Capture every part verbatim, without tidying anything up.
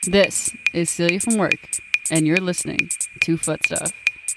This is Celia from work, and you're listening to Foot Stuff.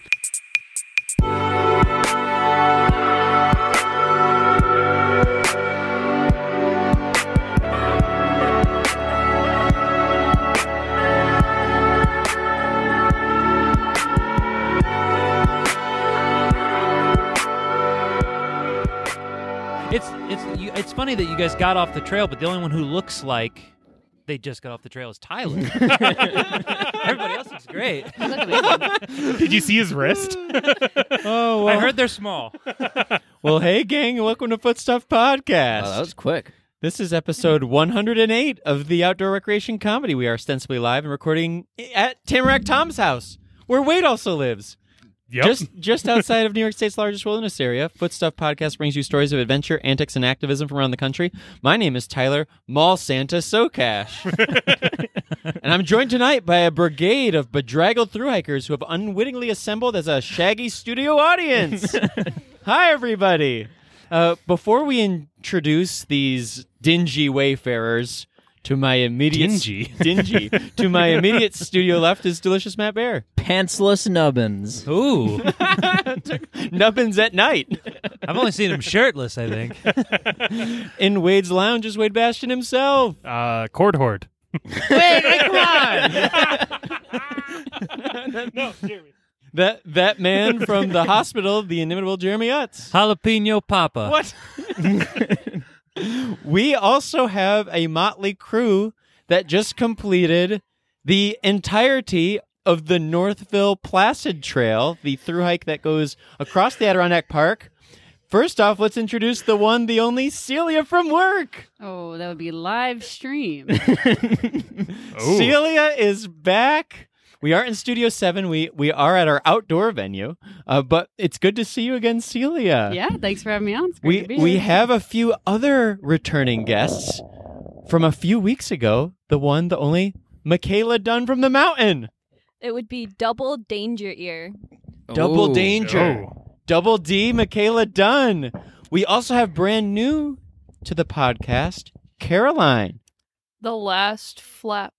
It's it's you, it's funny that you guys got off the trail, but the only one who looks like they just got off the trail is Tyler. Everybody else looks great. Did you see his wrist? Oh, well. I heard they're small. Well, hey, gang, and welcome to Footstuff Podcast. Oh, that was quick. This is episode one hundred eight of the Outdoor Recreation Comedy. We are ostensibly live and recording at Tamarack Tom's house, where Wade also lives. Yep. Just just outside of New York State's largest wilderness area, Footstuff Podcast brings you stories of adventure, antics, and activism from around the country. My name is Tyler Mall Santa Socash. And I'm joined tonight by a brigade of bedraggled thru-hikers who have unwittingly assembled as a shaggy studio audience. Hi, everybody. Uh, before we introduce these dingy wayfarers to my immediate... Dingy? Dingy. To my immediate studio left is Delicious Matt Bear. Pantsless nubbins. Ooh, Nubbins at night. I've only seen him shirtless, I think. In Wade's lounge is Wade Bastion himself. Uh, cord horde. Wait, come on! No, Jeremy. That that man from the hospital, the inimitable Jeremy Utz. Jalapeno Papa. What? We also have a motley crew that just completed the entirety of the Northville Placid Trail, the thru hike that goes across the Adirondack Park. First off, let's introduce the one, the only Celia from work. Oh, that would be live stream. Oh. Celia is back. We are in Studio seven. We we are at our outdoor venue, uh, but it's good to see you again, Celia. Yeah, thanks for having me on. It's great We to be we here. have a few other returning guests from a few weeks ago. The one, the only, Michaela Dunn from the mountain. It would be double danger ear. Double Ooh. danger. Oh. Double D, Michaela Dunn. We also have brand new to the podcast, Caroline. The last flap.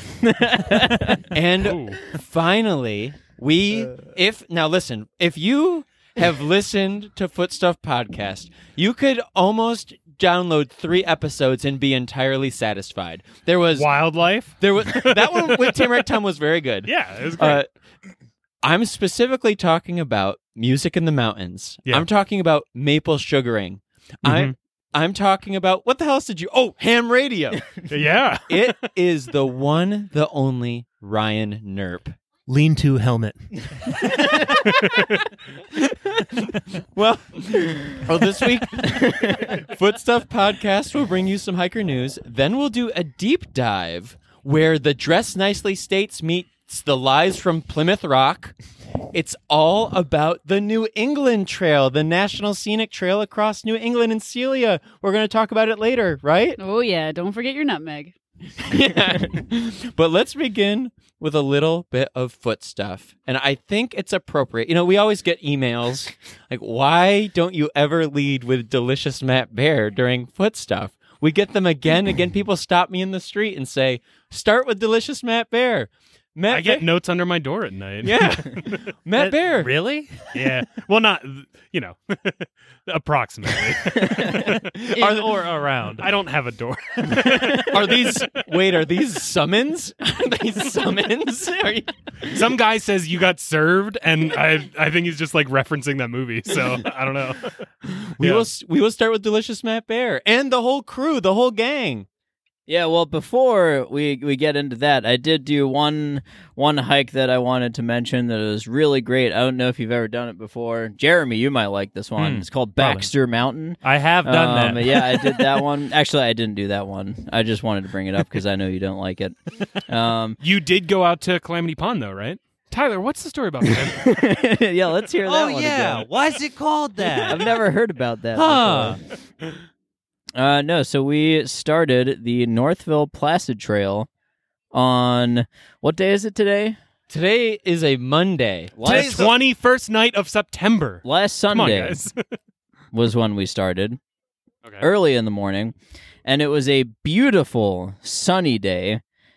And Ooh. finally, we, if, now listen, if you have listened to Footstuff Podcast, you could almost download three episodes and be entirely satisfied. There was, Wildlife? there was, that one with Tamarack Tom was very good. Yeah, it was great. Uh, I'm specifically talking about music in the mountains. Yeah. I'm talking about maple sugaring. I'm, I'm talking about, what the hell else did you, oh, ham radio. yeah. It is the one, the only Ryan Nerp. Lean-to helmet. Well, well, this week, Footstuff Podcast will bring you some hiker news. Then we'll do a deep dive where the Dress Nicely States meets the Lies from Plymouth Rock. It's all about the New England Trail, the National Scenic Trail across New England and Celia. We're going to talk about it later, right? Oh, yeah, don't forget your nutmeg. Yeah. But let's begin with a little bit of foot stuff. And I think it's appropriate. You know, we always get emails like, why don't you ever lead with Delicious Matt Bear during foot stuff? We get them again and again. People stop me in the street and say, start with Delicious Matt Bear. Matt I get Bear- notes under my door at night. Yeah. Matt Uh, Bear. Really? Yeah. Well, not, you know, approximately. In or around. I don't have a door. Are these, wait, are these summons? Are these summons? Are you- Some guy says you got served, and I I think he's just like referencing that movie. So I don't know. we, Yeah. will, we will start with Delicious Matt Bear and the whole crew, the whole gang. Yeah, well, before we we get into that, I did do one one hike that I wanted to mention that was really great. I don't know if you've ever done it before. Jeremy, you might like this one. Hmm, It's called probably. Baxter Mountain. I have done Um, that. Yeah, I did that one. Actually, I didn't do that one. I just wanted to bring it up because I know you don't like it. Um, You did go out to Calamity Pond, though, right? Tyler, what's the story about that? yeah, let's hear that Oh, one yeah. again. Why is it called that? I've never heard about that Huh. before. Uh, no, so we started the Northville Placid Trail on, what day is it today? Today is a Monday. the Last, twenty-first night of September. last Come on, Sunday guys. was when we started, Okay. early in the morning, and it was a beautiful sunny day.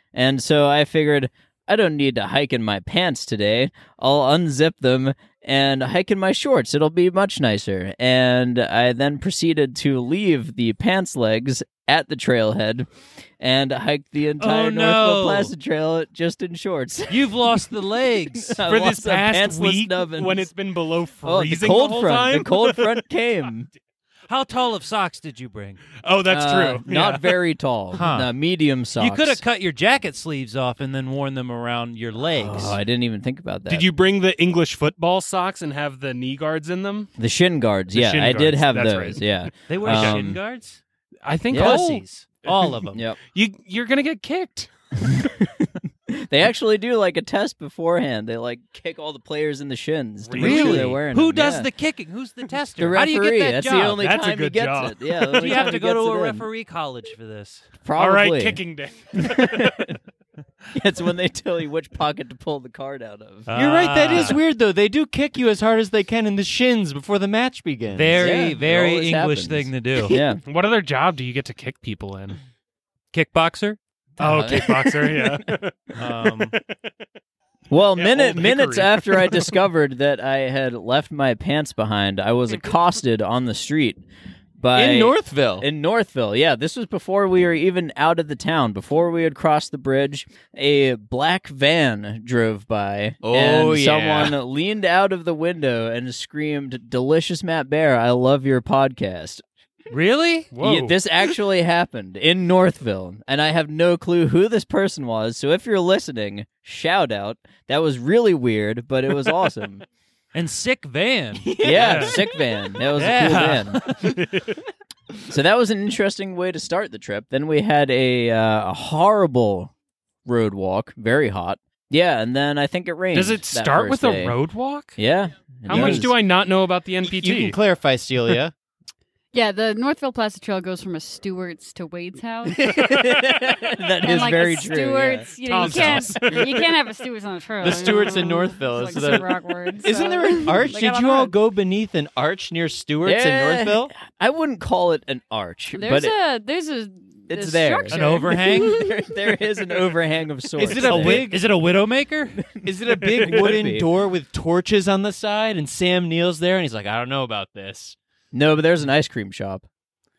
And so I figured I don't need to hike in my pants today. I'll unzip them and hike in my shorts. It'll be much nicer. And I then proceeded to leave the pants legs at the trailhead and hike the entire Oh, no. Northville Placid Trail just in shorts. You've lost the legs. I For lost this a past pantsless week, nubbins. when it's been below oh, the freezing cold the whole front. time. The cold front came. How tall of socks did you bring? Oh, that's Uh, true. Not Yeah. very tall. Huh. No, medium socks. You could have cut your jacket sleeves off and then worn them around your legs. Oh, I didn't even think about that. Did you bring the English football socks and have the knee guards in them? The shin guards. The Yeah, shin I did guards, have that's those. right. Yeah. They wear Um, shin guards? I think Yeah. all- Pussies. All of them. Yep. You you're gonna get kicked. They actually do like a test beforehand. They like kick all the players in the shins to make sure Really? they're wearing Who them. does Yeah. the kicking? Who's the tester? The referee. How do you get that That's job? the only That's a time he good gets job. it. Yeah. the do only you have time to he go to gets a it in. referee college for this? Probably. All right, kicking day. It's when they tell you which pocket to pull the card out of. You're right. That is Ah. weird, though. They do kick you as hard as they can in the shins before the match begins. Very, Yeah, it very always English happens. thing to do. Yeah. What other job do you get to kick people in? Kickboxer? Oh, Uh, kickboxer. Yeah. Um, Well, Yeah, minute old minutes hickory. after I discovered that I had left my pants behind, I was accosted on the street by in Northville. In Northville, yeah. This was before we were even out of the town. Before we had crossed the bridge, a black van drove by. Oh, and yeah. someone leaned out of the window and screamed, "Delicious Matt Bear, I love your podcast." really? Whoa. Yeah, this actually happened in Northville, and I have no clue who this person was. So if you're listening, shout out. That was really weird, but it was awesome. And sick van. Yeah, Yeah. sick van. That was Yeah. a cool van. So that was an interesting way to start the trip. Then we had a, uh, a horrible road walk, very hot. Yeah, and then I think it rained. Does it that start with first a day. road walk? Yeah. it How much does. do I not know about the N P T? You can clarify, Celia. Yeah, the Northville Placid Trail goes from a Stewart's to Wade's house. That and is like very a true. Stewart's, you know, you Tom's can't you can't have a Stewart's on a trail. The you Stewart's know? in Northville It's is like the- super awkward. Isn't so- there an arch? They Did got you on all roads. go beneath an arch near Stewart's Yeah. in Northville? I wouldn't call it an arch, There's but it- a there's a it's a there. structure. An overhang? there, there is an overhang of sorts. Is it a there. big- Is it a widowmaker? Is it a big It could wooden be. door with torches on the side? And Sam Neill's there, and he's like, I don't know about this. No, but there's an ice cream shop.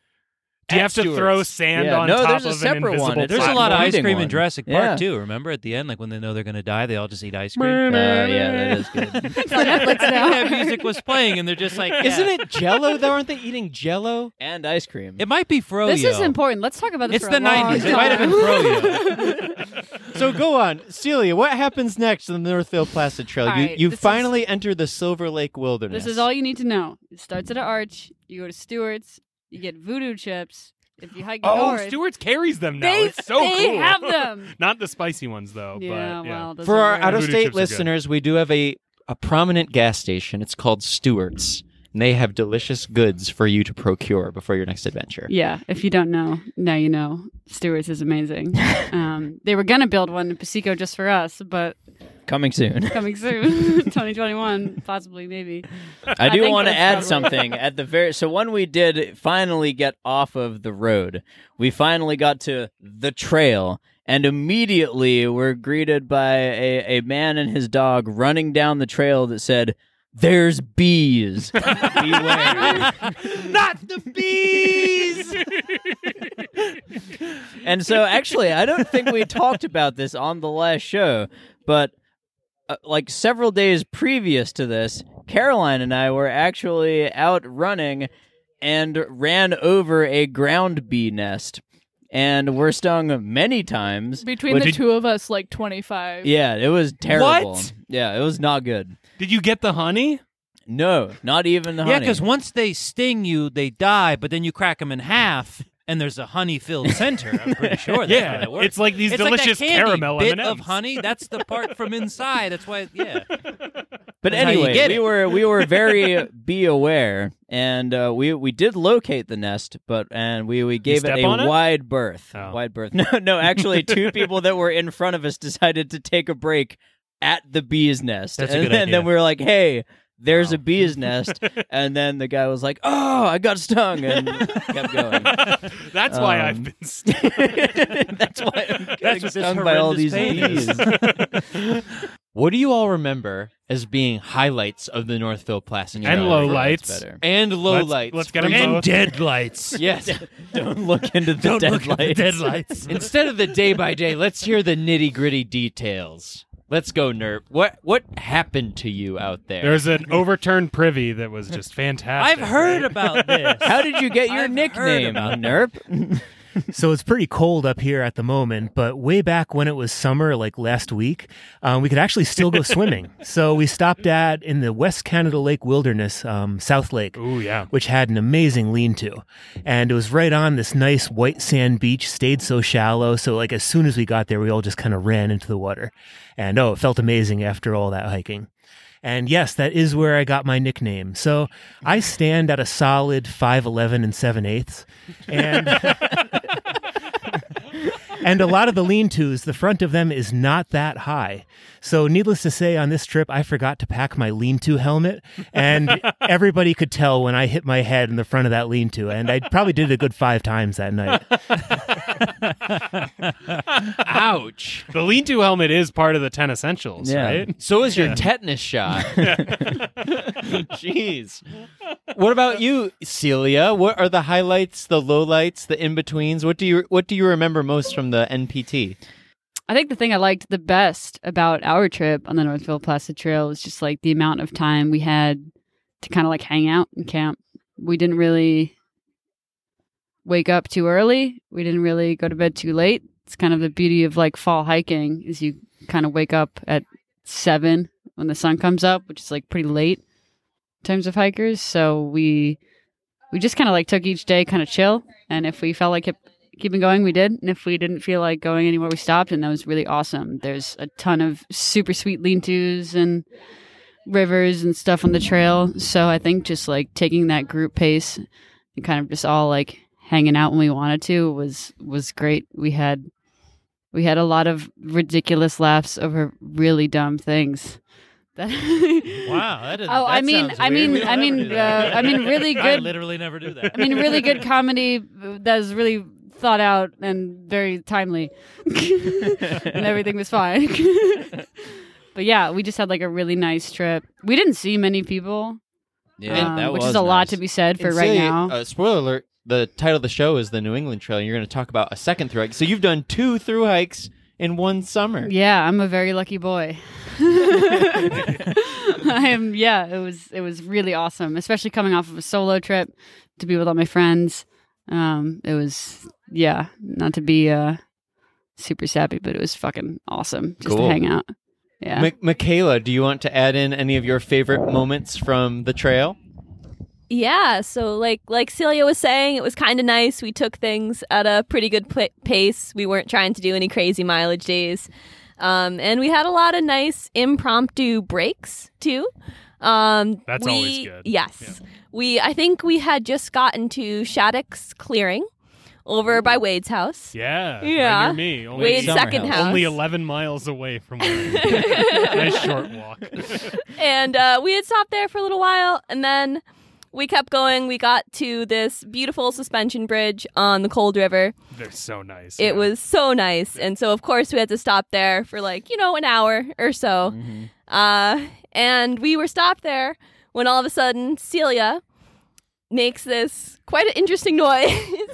Do you At have to Stewart's. throw sand Yeah, on no, top there's a of an separate one. invisible It's There's a like lot of one. ice cream one. in Jurassic Yeah. Park too. Remember at the end, like when they know they're going to die, they all just eat ice cream. Uh, yeah, that is good. It's on Netflix now. that music was playing, and they're just like, Isn't yeah. it Jello? Though, aren't they eating Jello? And ice cream. It might be Froyo. This is important. Let's talk about this. It's for the a long nineties. It might have been time. Froyo. So go on, Celia. What happens next on the Northville Placid Trail? All you right, you this finally enter the Silver Lake Wilderness. This is all you need to know. It starts at an arch. You go to Stewart's. You get voodoo chips. If you hike Oh, north, Stewart's carries them now. they, it's so they cool. have them. Not the spicy ones though. Yeah, but, yeah. well, those For are our rare. out of Voodoo state chips are good. listeners, we do have a, a prominent gas station. It's called Stewart's. And they have delicious goods for you to procure before your next adventure. Yeah, if you don't know, now you know. Stewart's is amazing. um, they were gonna build one in Pico just for us, but Coming soon. coming soon, twenty twenty-one, possibly, maybe. I do think want to that's add probably- something at the very. So when we did finally get off of the road, we finally got to the trail, and immediately we're greeted by a, a man and his dog running down the trail that said, "There's bees. Beware." Not the bees. And so, actually, I don't think we talked about this on the last show, but uh, like several days previous to this, Caroline and I were actually out running and ran over a ground bee nest, and were stung many times. Between What the did- two of us, like twenty-five. Yeah, it was terrible. What? Yeah, it was not good. Did you get the honey? No, not even the Yeah, honey. because once they sting you, they die, but then you crack them in half, and there's a honey-filled center. I'm pretty sure that's Yeah, how that works. it's like these It's like that delicious candy caramel bit M and M's. of honey. That's the part from inside. That's why, yeah. But That's how you anyway, get we it. were we were very bee aware, and uh, we we did locate the nest, but and we, we gave it step a on it? wide berth. Oh. Wide berth. No, no, actually, two people that were in front of us decided to take a break at the bee's nest, That's a and good then, idea. then we were like, "Hey, there's a bee's nest, and then the guy was like, "Oh, I got stung," and kept going. That's why Um, I've been stung. That's why I'm That's getting what this stung by all horrendous these pain is. bees. What do you all remember as being highlights of the Northville Placid And Trail? low That's lights. better. And low Let's- lights. let's get 'em And both. Dead lights. Yes. Don't look into the Don't dead look at the lights. dead lights. Instead of the day by day, let's hear the nitty gritty details. Let's go, Nerp. What what happened to you out there? There's an overturned privy that was just fantastic. I've heard right? about this. How did you get your I've heard nickname, about Nerp? So it's pretty cold up here at the moment, but way back when it was summer, like last week, um, we could actually still go swimming. So we stopped at in the West Canada Lake Wilderness, um, South Lake, Ooh, yeah. which had an amazing lean-to. And it was right on this nice white sand beach, stayed so shallow. So like as soon as we got there, we all just kind of ran into the water. And oh, it felt amazing after all that hiking. And yes, that is where I got my nickname. So I stand at a solid five eleven and seven eighths. And and a lot of the lean-tos, the front of them is not that high. So needless to say, on this trip, I forgot to pack my lean-to helmet. And everybody could tell when I hit my head in the front of that lean-to. And I probably did it a good five times that night. Ouch. The lean-to helmet is part of the ten essentials, Yeah. right? So is your tetanus shot. Jeez. What about you, Celia? What are the highlights, the lowlights, the in-betweens? What do you what do you remember most from the N P T? I think the thing I liked the best about our trip on the Northville Placid Trail was just like the amount of time we had to kind of like hang out and camp. We didn't really wake up too early. We didn't really go to bed too late. It's kind of the beauty of like fall hiking is you kind of wake up at seven when the sun comes up, which is like pretty late in terms of hikers. So we we just kind of like took each day kind of chill, and if we felt like kept keeping going, we did, and if we didn't feel like going anywhere, we stopped, and that was really awesome. There's a ton of super sweet lean-tos and rivers and stuff on the trail, so I think just like taking that group pace and kind of just all like hanging out when we wanted to was was great. We had we had a lot of ridiculous laughs over really dumb things. That Wow, that is. Oh, that I mean, sounds I weird. mean, We don't I ever mean, do that. uh, I mean, really I good. literally never do that. I mean, really good comedy that was really thought out and very timely, and everything was fine. But yeah, we just had like a really nice trip. We didn't see many people, Yeah, um, that which was is a lot nice. to be said for And right Celia, now. Uh, spoiler alert, the title of the show is the New England Trail, and you're going to talk about a second through hike. So you've done two through hikes in one summer. Yeah, I'm a very lucky boy. I am. Yeah, it was it was really awesome, especially coming off of a solo trip to be with all my friends. Um, it was yeah, not to be uh super sappy, but it was fucking awesome just Cool. to hang out. Yeah. Mi- Michaela, do you want to add in any of your favorite moments from the trail? Yeah, so like like Celia was saying, it was kind of nice. We took things at a pretty good pl- pace. We weren't trying to do any crazy mileage days. Um, and we had a lot of nice impromptu breaks too. Um, That's we- always good. Yes. We I think we had just gotten to Shattuck's Clearing over by Wade's house. Yeah. Yeah. Right near me. Only, Wade's Summer second house. house. only eleven miles away from where I am. Nice short walk. And uh, we had stopped there for a little while, and then we kept going. We got to this beautiful suspension bridge on the Cold River. They're so nice. It yeah. was so nice. And so, of course, we had to stop there for like, you know, an hour or so. Mm-hmm. Uh, and we were stopped there when all of a sudden Celia makes this quite an interesting noise.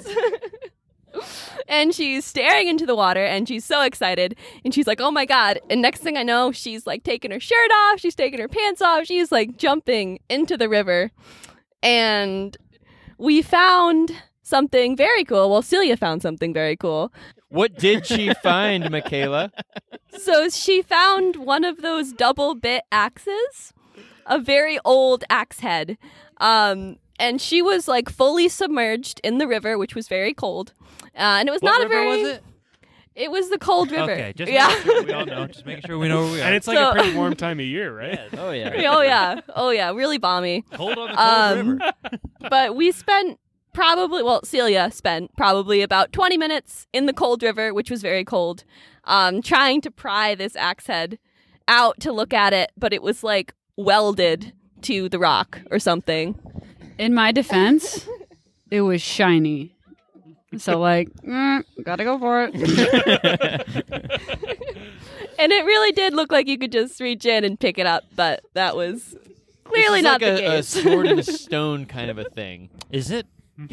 And she's staring into the water, and she's so excited, and she's like, oh my god. And next thing I know, she's like taking her shirt off, she's taking her pants off, she's like jumping into the river. And we found something very cool. Well, Celia found something very cool. What did she find, Michaela? So she found one of those double bit axes, a very old axe head. Um, and she was like fully submerged in the river, which was very cold. Uh, and it was What not river a very. was it? It was the Cold River. Okay, just yeah. making sure we all know. Just making sure we know where we are. And it's like So- a pretty warm time of year, right? Oh yeah. oh yeah. Oh yeah. Really balmy. cold on the cold Um, river. But we spent probably, well, Celia spent probably about twenty minutes in the Cold River, which was very cold, um, trying to pry this axe head out to look at it, but it was like welded to the rock or something. In my defense, it was shiny. So, like, mm, gotta go for it. And it really did look like you could just reach in and pick it up, but that was clearly This is not like the a, a case. sword in a stone kind of a thing. Is it?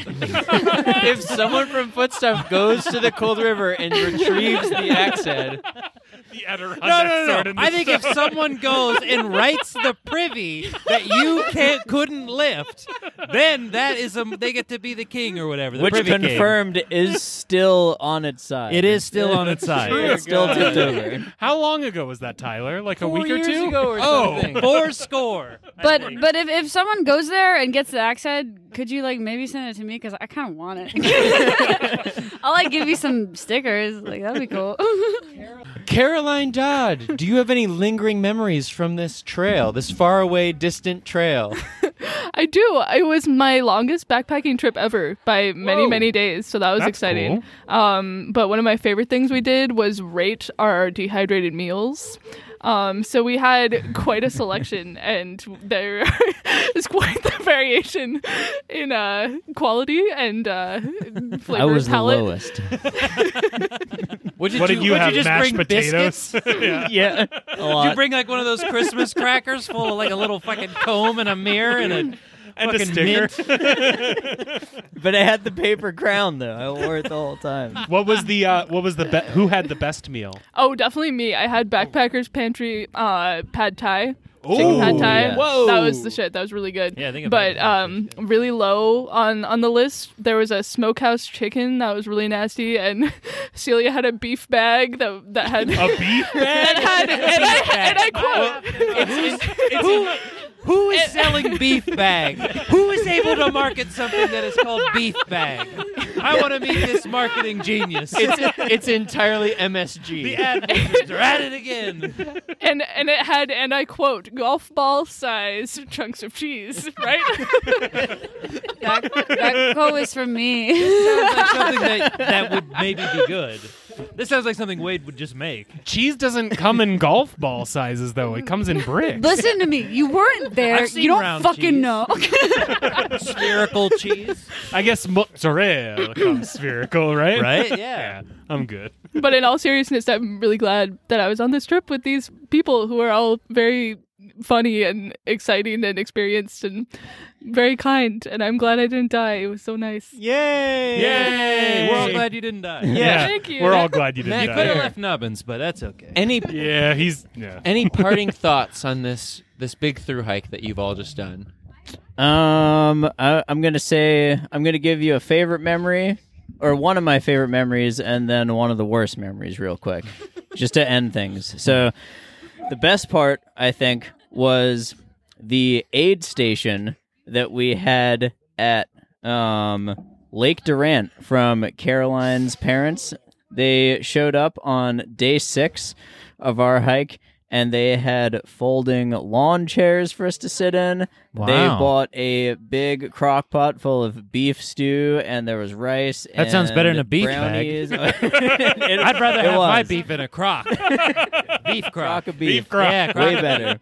If someone from Footstuff goes to the cold river and retrieves the axe head, The Adirondack No, no, sword no. in the I think if stone. someone goes and writes the privy that you can't couldn't lift, then that is a they get to be the king or whatever. The Which privy king. confirmed is still on its side. It is still on its side. It's still tipped over. How long ago was that, Tyler? Like a four week or years two? ago or Oh, something. four score. I But think. but if, if someone goes there and gets the axe head, could you like maybe send it to me? Because I kind of want it. I'll like give you some stickers. Like that'd be cool. Caroline Dodd, do you have any lingering memories from this trail, this faraway, distant trail? I do. It was my longest backpacking trip ever by many, Whoa. many days. So that was That's exciting. Um, but one of my favorite things we did was rate our dehydrated meals. Um, so we had quite a selection, and there is quite the variation in uh, quality and uh, flavor I was the palette. lowest. What did What you, did you would have? you just Mashed bring potatoes? biscuits? yeah. Yeah, a Did lot. you bring like one of those Christmas crackers full of like a little fucking comb and a mirror and a And a fucking sticker. mint? But I had the paper crown though. I wore it the whole time. What was the uh, what was the be- who had the best meal? Oh, definitely me. I had Backpackers Pantry uh, pad thai. Ooh, Chicken pad thai. yeah. Whoa. That was the shit. That was really good. Yeah, I think I've But had that. um, really low on on the list. There was a smokehouse chicken that was really nasty, and Celia had a beef bag that that had A beef that had and I, and I quote. It's, it's, it's who, who is selling beef bag? Who is able to market something that is called beef bag? I want to meet this marketing genius. It's it's entirely M S G. The ad wizards are at it again. and and it had, and I quote, golf ball size chunks of cheese, right? that, that quote is from me. Sounds like something that, that would maybe be good. This sounds like something Wade would just make. Cheese doesn't come in golf ball sizes though. It comes in bricks. Listen to me. You weren't there. I've seen You don't round fucking cheese. know. Spherical cheese. I guess mozzarella comes spherical, right? Right? Yeah. Yeah, I'm good. But in all seriousness, I'm really glad that I was on this trip with these people who are all very funny and exciting and experienced and very kind. And I'm glad I didn't die. It was so nice. Yay! Yay! We're all glad you didn't die. Yeah, Thank you. we're all glad you didn't You die. could have left Nubbins, but that's okay. Any Yeah, he's yeah. any parting thoughts on this this big through hike that you've all just done? Um, I, I'm gonna say I'm gonna give you a favorite memory, or one of my favorite memories, and then one of the worst memories, real quick, just to end things. So, the best part, I think, was the aid station that we had at um, Lake Durant from Caroline's parents. They showed up on day six of our hike, and they had folding lawn chairs for us to sit in. They Wow. bought a big crock pot full of beef stew, and there was rice. That sounds better than a and beef bag. brownies. I'd rather It have my was. beef in a crock. beef crock. Crock of beef. Beef crock. Yeah, crock. Way better.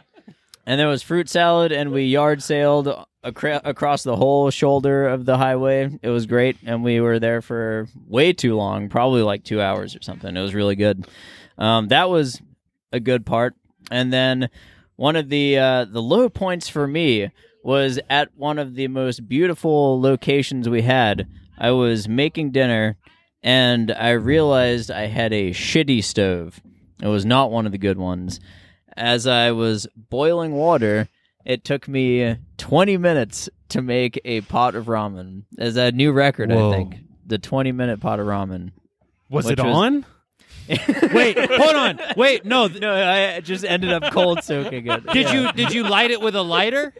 And there was fruit salad, and we yard sailed acra- across the whole shoulder of the highway. It was great, and we were there for way too long, probably like two hours or something. It was really good. Um, that was a good part. And then one of the uh, the low points for me was at one of the most beautiful locations we had. I was making dinner, and I realized I had a shitty stove. It was not one of the good ones. As I was boiling water, it took me twenty minutes to make a pot of ramen. As a new record, Whoa. I think. The twenty-minute pot of ramen. Was Which it was- on? Wait, hold on. Wait, no. th- No, I just ended up cold soaking it. Did Yeah. you did you light it with a lighter?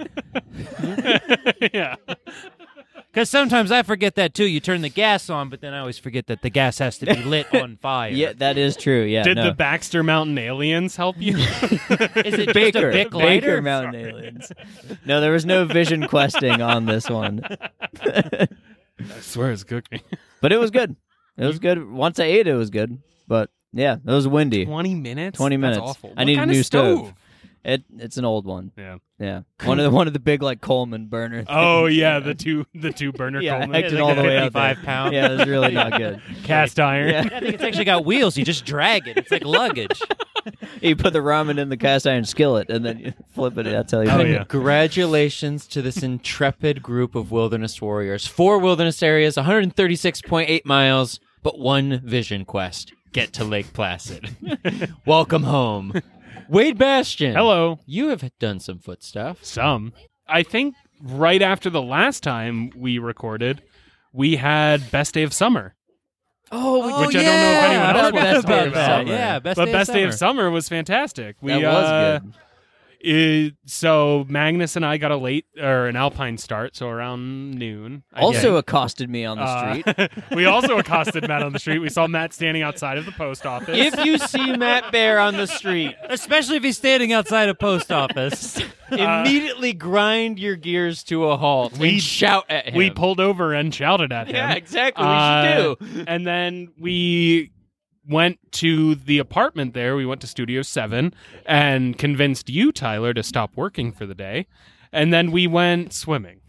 yeah. Because sometimes I forget that too. You turn the gas on, but then I always forget that the gas has to be lit on fire. Yeah, that is true. Yeah. Did no. the Baxter Mountain aliens help you? Is it Baker just a Bic lighter? Baker Mountain aliens? No, there was no vision questing on this one, I swear it's cooking. but it was good. It was good. Once I ate it, it was good. But yeah, it was windy. Twenty minutes. Twenty minutes. That's awful. I What need a kind of new stove? stove. It it's an old one. Yeah. Yeah. One of the one of the big like Coleman burner. Oh yeah, the two the two burner yeah, I Coleman. hacked it all the way out there. fifty-five pound. Yeah, it was really not good. Cast iron. Yeah. I think it's actually got wheels. You just drag it. It's like luggage. You put the ramen in the cast iron skillet and then you flip it. That's how you Oh, make yeah. it. Congratulations to this intrepid group of wilderness warriors. Four wilderness areas, one hundred thirty-six point eight miles, but one vision quest. Get to Lake Placid. Welcome home. Wade Bastian. Hello. You have done some foot stuff. Some. I think right after the last time we recorded, we had Best Day of Summer. Oh, Which I don't know if anyone I else forgot wants to about talk about. that. Yeah, best but day Best of Day summer. of Summer was fantastic. We, That was uh, good. it- so Magnus and I got a late or an alpine start, so around noon. I Also guess. accosted me on the Uh, street. we also accosted Matt on the street. We saw Matt standing outside of the post office. If you see Matt Bear on the street, Especially if he's standing outside a post office. immediately grind your gears to a halt We- and shout at him. we pulled over and shouted at him. Yeah, exactly. Uh, we should do. And then we went to the apartment there. We went to Studio seven and convinced you, Tyler, to stop working for the day. And then we went swimming.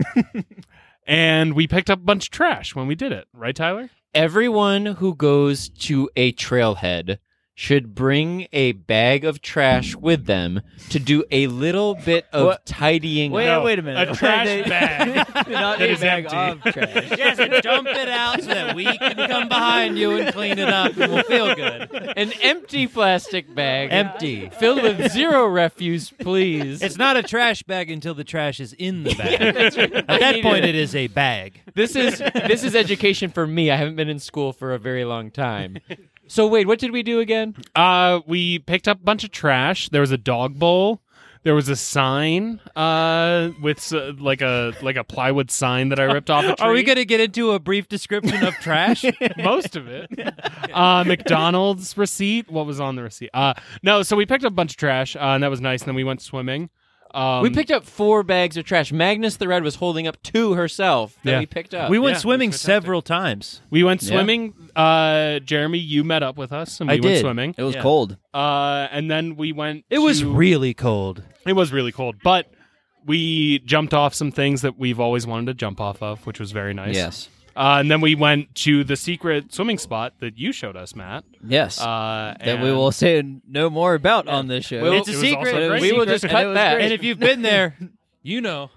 And we picked up a bunch of trash when we did it. Right, Tyler? Everyone who goes to a trailhead should bring a bag of trash with them to do a little bit of What? tidying Wait, No, up. wait a minute. a trash They- bag Not that a is bag empty. of trash. Yes, and dump it out so that we can come behind you and clean it up and we'll feel good. An empty plastic bag. Empty. Filled with zero refuse, please. It's not a trash bag until the trash is in the bag. At that point, it is a bag. This is this is education for me. I haven't been in school for a very long time. So wait, what did we do again? Uh, we picked up a bunch of trash. There was a dog bowl. There was a sign uh, with uh, like a like a plywood sign that I ripped off a tree. Are we going to get into a brief description of trash? Most of it. Uh, McDonald's receipt. What was on the receipt? Uh, no, so we picked up a bunch of trash, uh, and that was nice. And then we went swimming. Um, We picked up four bags of trash. Magnus the Red was holding up two herself that Yeah. we picked up. we went Yeah, swimming it was fantastic. several times. We went Yeah. swimming. Uh, Jeremy, you met up with us, and we I went did. swimming. It was Yeah. cold. Uh, and then we went. It was to- really cold. It was really cold, but we jumped off some things that we've always wanted to jump off of, which was very nice. Yes. Uh, and then we went to the secret swimming spot that you showed us, Matt. Yes. Uh, that we and- will say no more about on this show. Well, It's a it was secret. also But it was great. we will secret, just and cut it was that. great. And if you've been there, you know.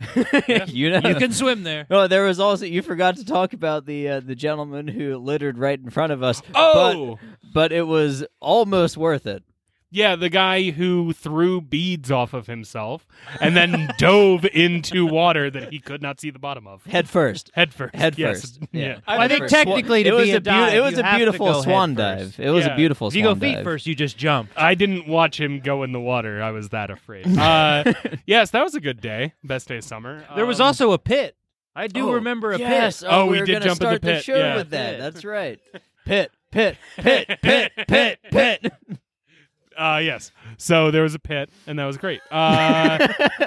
you know, You can swim there. No, there was also you forgot to talk about the uh, the gentleman who littered right in front of us. Oh! but, but it was almost worth it. Yeah, the guy who threw beads off of himself and then dove into water that he could not see the bottom of. Head first. Head first. Head yes. first. Yeah. Yeah. I think Swan- technically to it was be a a beau- dive, it was you a have to beautiful go head swan first. dive. It was Yeah. a beautiful If you swan go feet dive. first, you just jump. I didn't watch him go in the water. I was that afraid. Uh, yes, that was a good day. Best day of summer. There was Um, also a pit. I do Oh, remember a yes. pit. Oh, Oh, we were did gonna jump in the start the pit, show yeah. with that. Pit. That's right. Pit, pit, pit, pit, pit, pit. Uh, yes. So there was a pit, and that was great. Uh,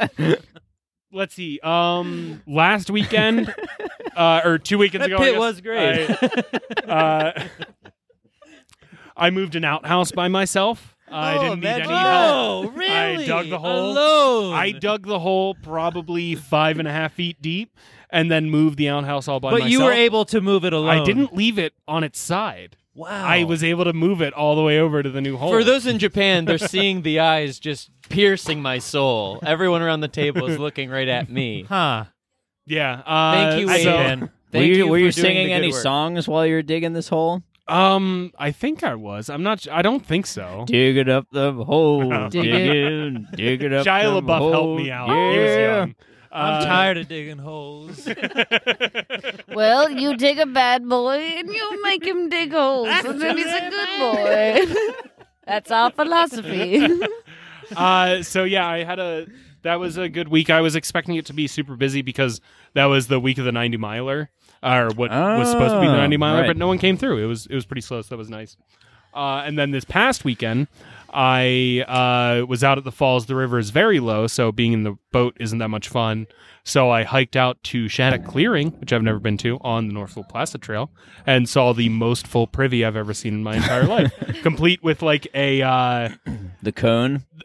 let's see. Um, last weekend, uh, or two weekends That ago, I pit guess, was great. I, uh, I moved an outhouse by myself. I didn't need any help. Oh, really? I dug the hole. Alone. I dug the hole probably five and a half feet deep, and then moved the outhouse all by But myself. you were able to move it alone. I didn't leave it on its side. Wow. I was able to move it all the way over to the new hole. For those in Japan, they're seeing the eyes just piercing my soul. Everyone around the table is looking right at me. Huh. yeah. Uh, Thank you, so- Wade. Ben. Were Thank you, you were for you doing singing the good any work. songs while you were digging this hole? Um, I think I was. I'm not. I don't think so. Dig it up the hole. Dig dig it. in, dig it up Shia the LaBeouf hole. helped me out. Yeah. He was young. I'm Uh, tired of digging holes. Well, you dig a bad boy and you make him dig holes, and then he's a good boy. That's our philosophy. uh, so yeah, I had a. That was a good week. I was expecting it to be super busy because that was the week of the ninety miler, or what was supposed to be the Oh, ninety miler, right. but no one came through. It was it was pretty slow, so that was nice. Uh, and then this past weekend, I uh, was out at the falls. The river is very low, so being in the boat isn't that much fun. So I hiked out to Shattuck Clearing, which I've never been to, on the Northfield Placid Trail, and saw the most full privy I've ever seen in my entire life, complete with like a uh, The cone.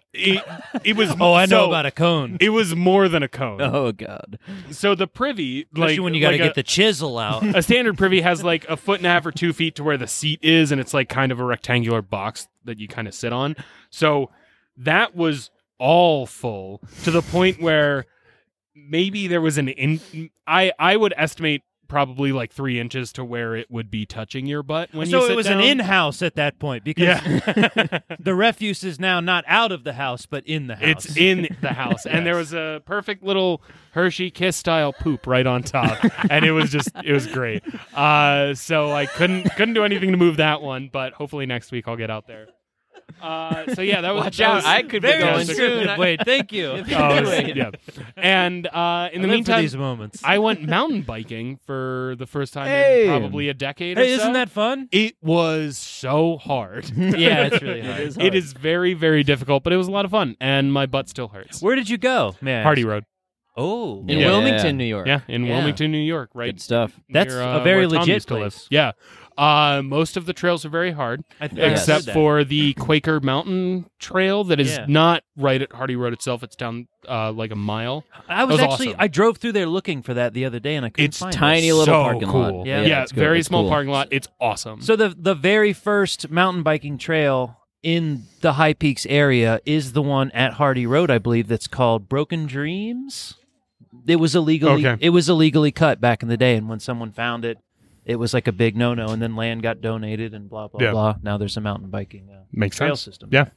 it, it was. Oh, I know so, about a cone. It was more than a cone. Oh God. So the privy, Especially like when you got to like get a, the chisel out. a standard privy has like a foot and a half or two feet to where the seat is, and it's like kind of a rectangular box that you kind of sit on. So that was all full to the point where maybe there was an in. I I would estimate probably like three inches to where it would be touching your butt when you So sit it was down. an in-house at that point because Yeah. the refuse is now not out of the house but in the house. It's in the house, and there was a perfect little Hershey Kiss style poop right on top, and it was just it was great. Uh, so I couldn't couldn't do anything to move that one, but hopefully next week I'll get out there. Uh, so yeah, that was Watch that out, was- I could be very going descriptive, soon. Wade. Thank you. Oh, it was- yeah, and uh, in I the live for meantime, these moments. I went mountain biking for the first time Hey. in probably a decade. Hey, or so. isn't that fun? It was so hard. Yeah, it's really hard. It is It hard. is very very difficult, but it was a lot of fun, and my butt still hurts. Where did you go? May I ask? Hardy Road. Oh, Yeah. In Wilmington, New York. Yeah, in Yeah. Wilmington, New York, right? Good stuff. That's near, a uh, very where Tom legit used to live. place. Yeah. Uh, most of the trails are very hard, I th- Yes. except that. for the Quaker Mountain Trail that is Yeah. not right at Hardy Road itself. It's down uh, like a mile. I was, That was actually awesome. I drove through there looking for that the other day and I couldn't It's find tiny it. little so parking cool. lot. Yeah. Yeah, it's good. very It's small cool. parking lot. It's awesome. So the the very first mountain biking trail in the High Peaks area is the one at Hardy Road, I believe, that's called Broken Dreams. It was illegally Okay. it was illegally cut back in the day, and when someone found it, it was like a big no no, and then land got donated and blah blah Yeah. blah. Now there's a mountain biking uh, Makes trail sense. system. Yeah.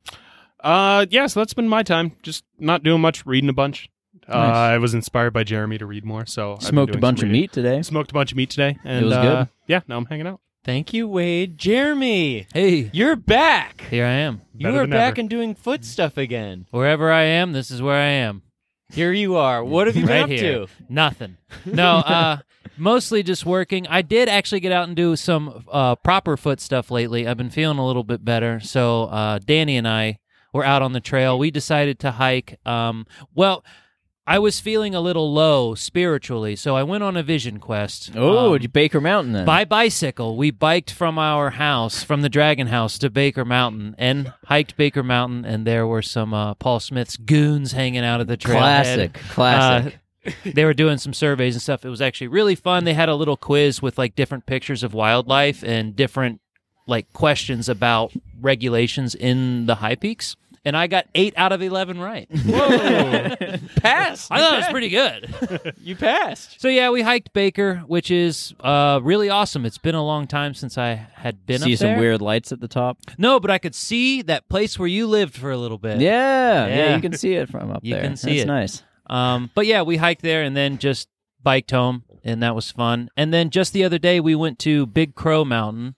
Uh, yeah, so that's been my time. Just not doing much, reading a bunch. Uh, Nice. I was inspired by Jeremy to read more, so I've been Smoked a doing bunch some of reading. meat today. Smoked a bunch of meat today, and was uh, good. Yeah, now I'm hanging out. Thank you, Wade. Jeremy, Hey, you're back. here I am. You Better are than back ever. and doing foot stuff again. Wherever I am, this is where I am. Here you are. What have you been Right up here. to? Nothing. No, uh, mostly just working. I did actually get out and do some uh, proper foot stuff lately. I've been feeling a little bit better. So uh, Danny and I were out on the trail. We decided to hike. Um, well, I was feeling a little low spiritually, so I went on a vision quest. Oh, Um, did you Baker Mountain then? by bicycle. We biked from our house, from the Dragon House to Baker Mountain, and hiked Baker Mountain, and there were some uh, Paul Smith's goons hanging out at the trailhead. Classic, classic. Uh, they were doing some surveys and stuff. It was actually really fun. They had a little quiz with like different pictures of wildlife and different like questions about regulations in the high peaks. And I got eight out of eleven right. Whoa. Passed. I thought it was pretty good. You passed. So yeah, we hiked Baker, which is uh, really awesome. It's been a long time since I had been See up some there. weird lights at the top. No, but I could see that place where you lived for a little bit. Yeah, yeah, Yeah. you can see it from up You there. can see That's it. nice. Um, but yeah, we hiked there and then just biked home, and that was fun. And then just the other day, we went to Big Crow Mountain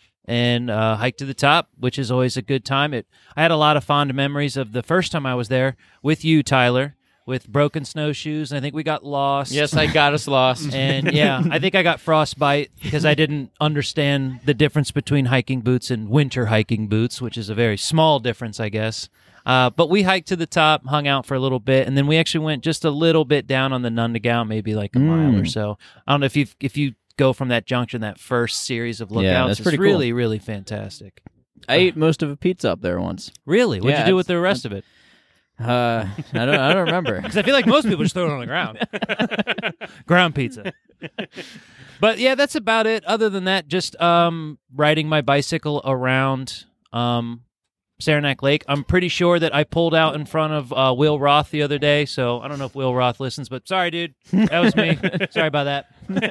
and uh, hiked to the top, which is always a good time. It. I had a lot of fond memories of the first time I was there with you, Tyler, with broken snowshoes. And I think we got lost. Yes, I got us lost. And yeah, I think I got frostbite because I didn't understand the difference between hiking boots and winter hiking boots, which is a very small difference, I guess. Uh, but we hiked to the top, hung out for a little bit, and then we actually went just a little bit down on the Nundagow, maybe like a mile or Mm. so. I don't know if you if you go from that junction, that first series of lookouts. that's it's pretty cool. really, really fantastic. I ate most of a pizza up there once. Really? What'd Yeah, you do with it's- the rest of it? Uh, I don't. I don't remember. Because I feel like most people just throw it on the ground. Ground pizza. But yeah, that's about it. Other than that, just um, riding my bicycle around um, Saranac Lake. I'm pretty sure that I pulled out in front of uh, Will Roth the other day, so I don't know if Will Roth listens, but sorry, dude. That was me. Sorry about that.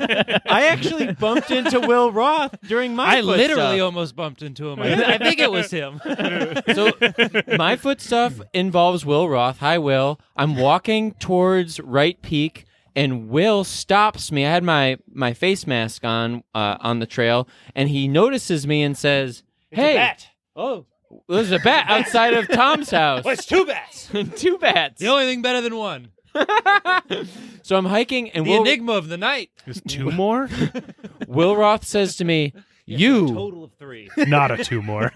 I actually bumped into Will Roth during my I foot literally stuff. almost bumped into him. I, I think it was him. So my foot stuff involves Will Roth. Hi, Will. I'm walking towards Wright Peak, and Will stops me. I had my, my face mask on uh, on the trail, and he notices me and says, "Hey, Oh. there's a bat outside of Tom's house." It's two bats. Two bats. The only thing better than one. So I'm hiking, and The Will, enigma of the night. There's two more? Will Roth says to me, "You." Total of three. Not a two more.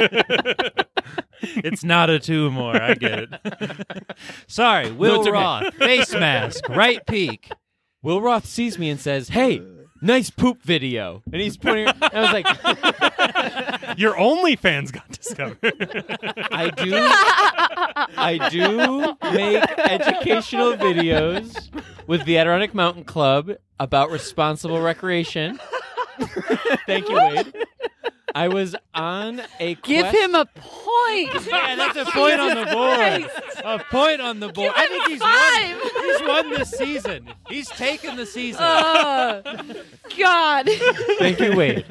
It's not a two more. I get it. Sorry, Will it's okay. Roth, face mask, Right Peak. Will Roth sees me and says, "Hey, nice poop video. And he's pointing. And I was like, Your OnlyFans got discovered. I do, I do make educational videos with the Adirondack Mountain Club about responsible recreation. Thank you, Wade. I was on a Give quest- him a point. Yeah, that's a point on the board. A point on the board. I think he's won. He's won this season. He's taken the season. Uh, God. Thank you, Wade.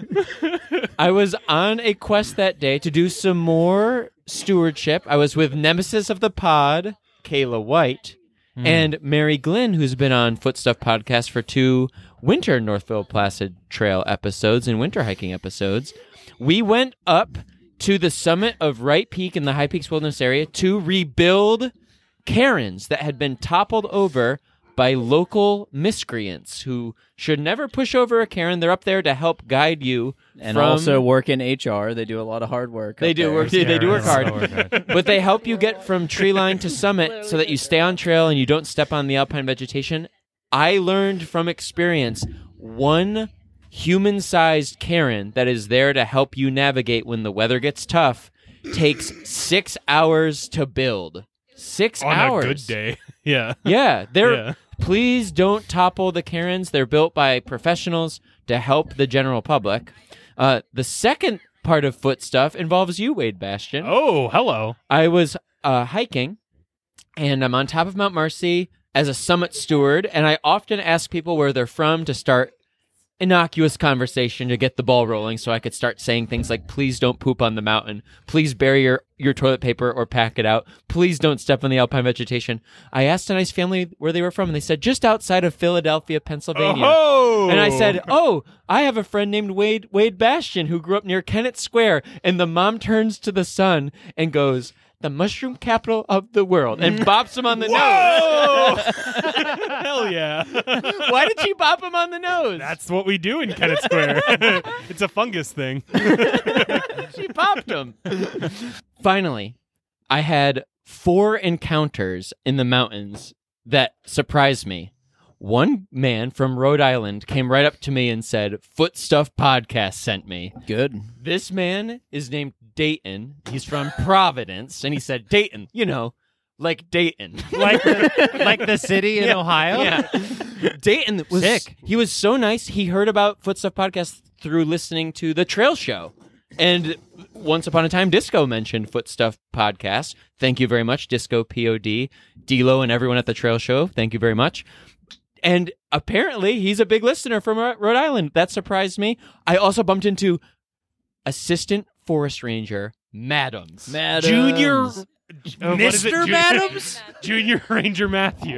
I was on a quest that day to do some more stewardship. I was with Nemesis of the Pod, Kayla White, Mm. and Mary Glynn, who's been on Footstuff Podcast for two winter Northville Placid Trail episodes and winter hiking episodes. We went up to the summit of Wright Peak in the High Peaks Wilderness area to rebuild cairns that had been toppled over by local miscreants who should never push over a cairn. They're up there to help guide you. And from- also work in H R. They do a lot of hard work. They up do there. work. They do work hard. So work hard. But they help you get from tree line to summit so that you stay on trail and you don't step on the alpine vegetation. I learned from experience one human-sized cairn that is there to help you navigate when the weather gets tough takes six hours to build. Six On hours. a good day. Yeah. Yeah, they're. Yeah. Please don't topple the cairns. They're built by professionals to help the general public. Uh, the second part of Foot Stuff involves you, Wade Bastion. Oh, hello. I was uh, hiking, and I'm on top of Mount Marcy as a summit steward, and I often ask people where they're from to start innocuous conversation to get the ball rolling so I could start saying things like, please don't poop on the mountain. Please bury your, your toilet paper or pack it out. Please don't step on the alpine vegetation. I asked a nice family where they were from, and they said, just outside of Philadelphia, Pennsylvania. Oh! And I said, oh, I have a friend named Wade Wade Bastion who grew up near Kennett Square. And the mom turns to the son and goes, the mushroom capital of the world, and bops him on the Whoa! Hell yeah. nose. Why did she bop him on the nose? That's what we do in Kennett Square. It's a fungus thing. She popped him. Finally, I had four encounters in the mountains that surprised me. One man from Rhode Island came right up to me and said, Foot Stuff Podcast sent me. Good. This man is named Dayton. He's from Providence. And he said, Dayton, you know, like Dayton. like the, like the city in Yeah. Ohio. Yeah. Dayton was Sick. He was so nice. He heard about Foot Stuff Podcast through listening to the Trail Show. And once upon a time, Disco mentioned Foot Stuff Podcast. Thank you very much, Disco P O D, D-Lo, and everyone at the Trail Show. Thank you very much. And apparently, he's a big listener from Ro- Rhode Island. That surprised me. I also bumped into Assistant Forest Ranger Madams. Madams. Junior. Uh, what is it? Mister Junior- Madams? Junior Ranger Matthew.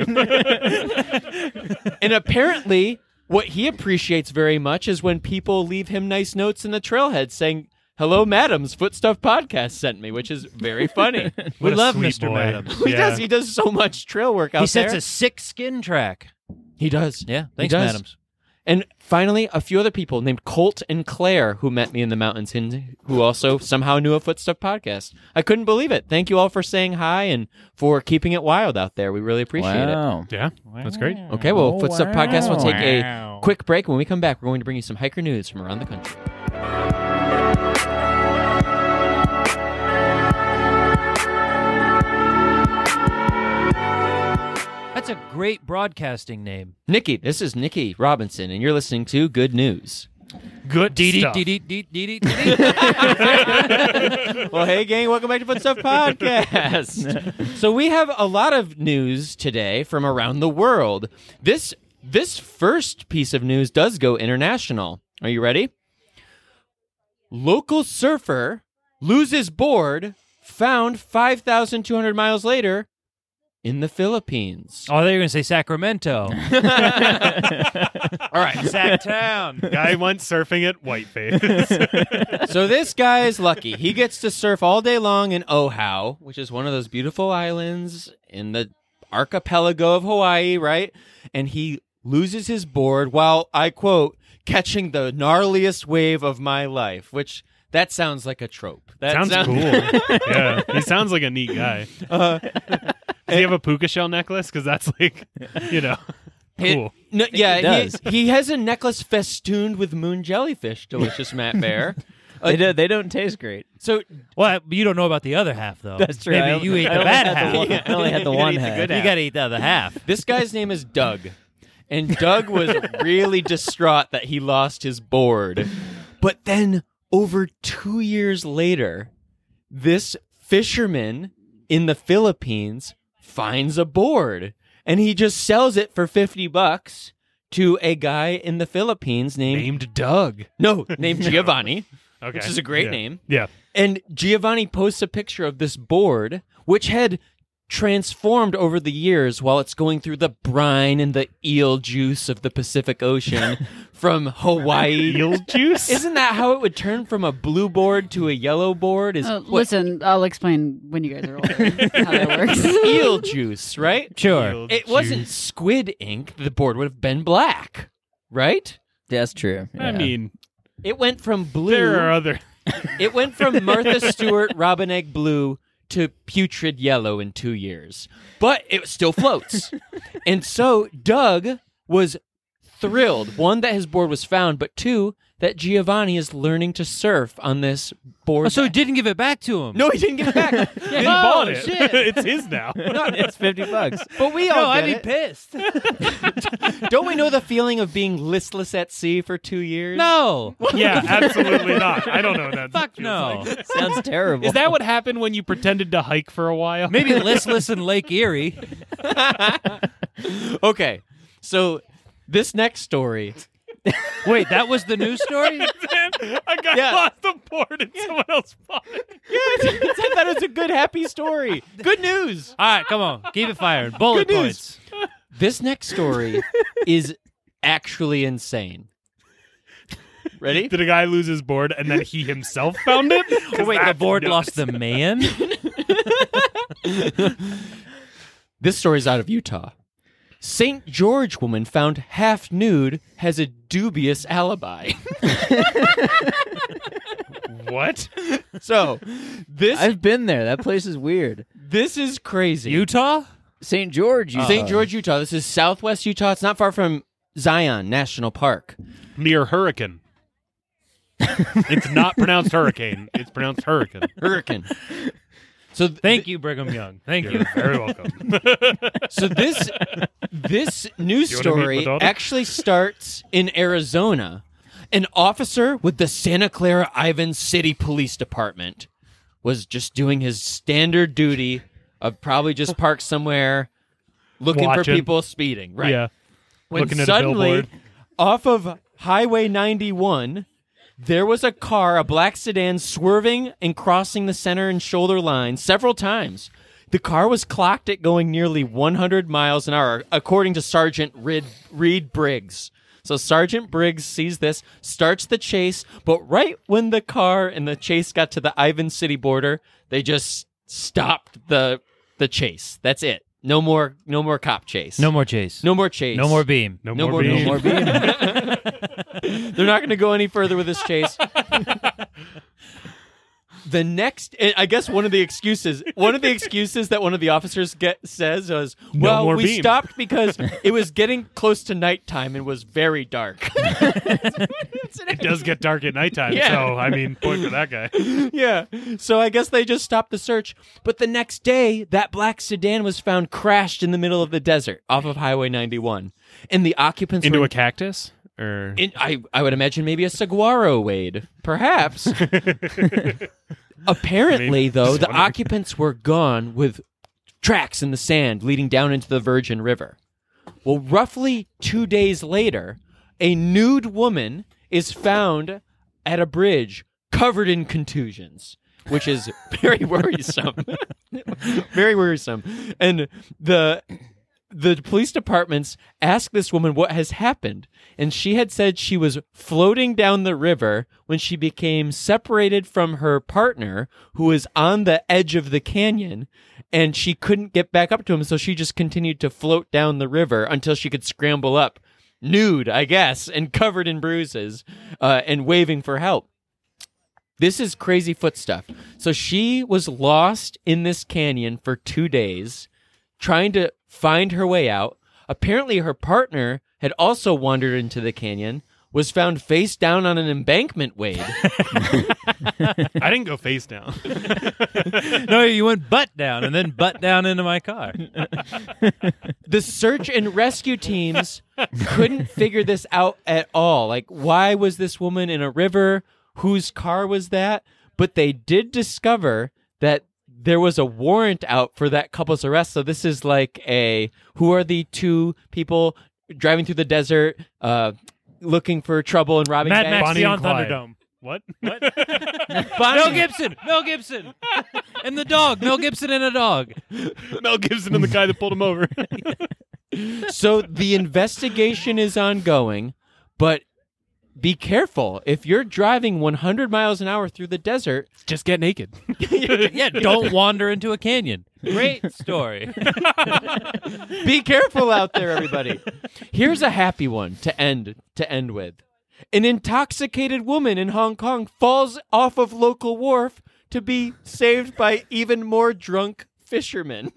And apparently, what he appreciates very much is when people leave him nice notes in the trailhead saying, hello, Madams, Foot Stuff Podcast sent me, which is very funny. We What a love sweet Mister boy. Madams. He Yeah. does. He does so much trail work out He sets there. a sick skin track. He does. Yeah, He thanks, does. Madams. And finally, a few other people named Colt and Claire who met me in the mountains and who also somehow knew a Foot Stuff Podcast. I couldn't believe it. Thank you all for saying hi and for keeping it wild out there. We really appreciate Wow. Yeah, that's great. it. Okay, well, Oh, Foot Stuff Podcast will take a Wow. quick break. When we come back, we're going to bring you some hiker news from around the country. That's a great broadcasting name. Nikki, this is Nikki Robinson, and you're listening to Good News. Good Dee stuff. dee dee dee dee dee. Well, hey, gang, welcome back to Foot Stuff Podcast. So we have a lot of news today from around the world. This this first piece of news does go international. Are you ready? Local surfer loses board, found five thousand two hundred miles later in the Philippines. Oh, they were going to say Sacramento. All right. Sacktown. Guy went surfing at Whiteface. So this guy is lucky. He gets to surf all day long in Oahu, which is one of those beautiful islands in the archipelago of Hawaii, right? And he loses his board while, I quote, catching the gnarliest wave of my life, which that sounds like a trope. That sounds sound- cool. Yeah, he sounds like a neat guy. Uh, Does he have a puka shell necklace? Because that's like, you know. It- Cool. no, yeah, he does. He, he has a necklace festooned with moon jellyfish. Delicious, Matt Bear. They do, they don't taste great. So Well, you don't know about the other half, though. That's true. Maybe I- you ate I the only bad had the half. one- I only had the You gotta one eat half. good You got to eat the other half. this guy's name is Doug, and Doug was really distraught that he lost his board. But then, over two years later, this fisherman in the Philippines finds a board, and he just sells it for fifty bucks to a guy in the Philippines named Named Doug. no named Giovanni, Okay. which is a great Yeah. name. Yeah. And Giovanni posts a picture of this board, which had transformed over the years while it's going through the brine and the eel juice of the Pacific Ocean from Hawaii. Eel juice? Isn't that how it would turn from a blue board to a yellow board? Is Uh, what- listen, I'll explain when you guys are older how that works. eel juice, right? Sure. Eel It wasn't juice. squid ink. The board would have been black, right? That's true. I yeah. mean, It went from blue. there are other. It went from Martha Stewart Robin Egg Blue to putrid yellow in two years. But it still floats. And so Doug was thrilled. One, that his board was found, but two, that Giovanni is learning to surf on this board. Oh, so he that- didn't give it back to him. no, he didn't give it back. He Oh, bought it. shit. It's his now. It's fifty bucks. But we all No, I'd get be it. pissed. Don't we know the feeling of being listless at sea for two years? No. Yeah, absolutely not. I don't know what that Fuck feels no. like. Sounds terrible. Is that what happened when you pretended to hike for a while? Maybe listless in Lake Erie. Okay, so this next story. Wait, that was the news story? I got Yeah. lost the board and someone else bought it. I thought it was a good, happy story. Good news. All right, come on. Keep it firing. Bullet Good news. points. This next story is actually insane. Ready? Did a guy lose his board and then he himself found it? Oh, wait, the That's board nuts. lost the man? This story's out of Utah. Saint George woman found half nude has a dubious alibi. What? So, this I've been there. That place is weird. this is crazy. Utah? Saint George. You Saint George, Utah. This is southwest Utah. It's not far from Zion National Park. Near Hurricane. It's not pronounced hurricane. It's pronounced hurricane. Hurricane. So th- Thank you, Brigham Young. Thank you. You're very welcome. So this this news You wanna meet story my daughter? actually starts in Arizona. An officer with the Santa Clara Ivan City Police Department was just doing his standard duty of probably just parked somewhere looking for Watching. people speeding. Right. Yeah. When Looking at a suddenly, billboard. off of Highway ninety-one, there was a car, a black sedan, swerving and crossing the center and shoulder line several times. The car was clocked at going nearly one hundred miles an hour, according to Sergeant Reed, Reed Briggs. So Sergeant Briggs sees this, starts the chase, but right when the car and the chase got to the Ivan City border, they just stopped the the chase. That's it. No more, no more cop chase. No more chase. no more chase. No more beam. No, No more more beans. beans. more being. They're not going to go any further with this chase. The next, and I guess one of the excuses, one of the excuses that one of the officers get says was, No "Well, more we beam." stopped because it was getting close to nighttime and was very dark." It does get dark at nighttime, Yeah. so I mean, point for that guy. Yeah, so I guess they just stopped the search. But the next day, that black sedan was found crashed in the middle of the desert off of Highway ninety-one, and the occupants Into were a cactus? Or In, I, I would imagine maybe a saguaro wade, perhaps. Apparently, though, just the wondering. occupants were gone with tracks in the sand leading down into the Virgin River. Well, roughly two days later, a nude woman is found at a bridge covered in contusions, which is very worrisome. Very worrisome. And the the police departments asked this woman what has happened, and she had said she was floating down the river when she became separated from her partner, who was on the edge of the canyon, and she couldn't get back up to him, so she just continued to float down the river until she could scramble up, nude, I guess, and covered in bruises, uh, and waving for help. This is crazy foot stuff. So she was lost in this canyon for two days, trying to find her way out. Apparently, her partner had also wandered into the canyon, was found face down on an embankment wade. I didn't go face down. No, you went butt down and then butt down into my car. The search and rescue teams couldn't figure this out at all. Like, why was this woman in a river? Whose car was that? But they did discover that there was a warrant out for that couple's arrest. So this is like a, who are the two people driving through the desert, uh, looking for trouble and robbing Mad banks? Max Bonnie Beyond and Clyde. Thunderdome. What? Bonnie- Mel Gibson. Mel Gibson. And the dog. Mel Gibson and a dog. Mel Gibson and the guy that pulled him over. So the investigation is ongoing, but be careful. If you're driving one hundred miles an hour through the desert, Just get naked. Yeah, don't wander into a canyon. Great story. be careful out there, everybody. Here's a happy one to end to end with. An intoxicated woman in Hong Kong falls off of local wharf to be saved by even more drunk fishermen.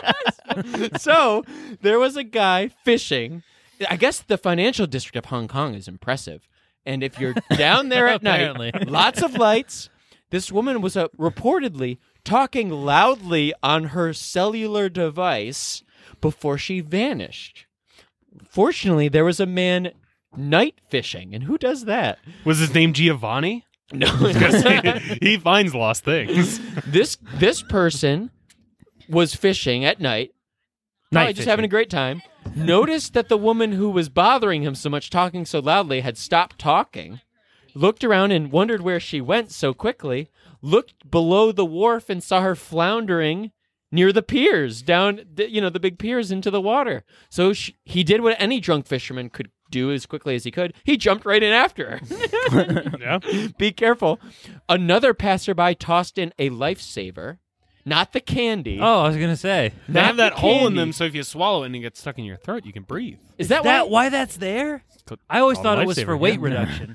So there was a guy fishing. I guess the financial district of Hong Kong is impressive. And if you're down there at Apparently. night, lots of lights. This woman was uh, reportedly talking loudly on her cellular device before she vanished. Fortunately, there was a man night fishing. And who does that? Was his name Giovanni? No. I was gonna say, he finds lost things. this this person was fishing at night, probably Night just having a great time. Noticed that the woman who was bothering him so much, talking so loudly, had stopped talking. Looked around and wondered where she went so quickly. Looked below the wharf and saw her floundering near the piers, down, the, you know, the big piers into the water. So she, he did what any drunk fisherman could do as quickly as he could. He jumped right in after her. Yeah. Be careful. Another passerby tossed in a lifesaver, not the candy. Oh, I was going to say. They Not have that the hole in candy. them, so if you swallow it and it gets stuck in your throat, you can breathe. Is that, That why? why that's there? Called- I always called thought it was lifesaver, for weight yeah. reduction.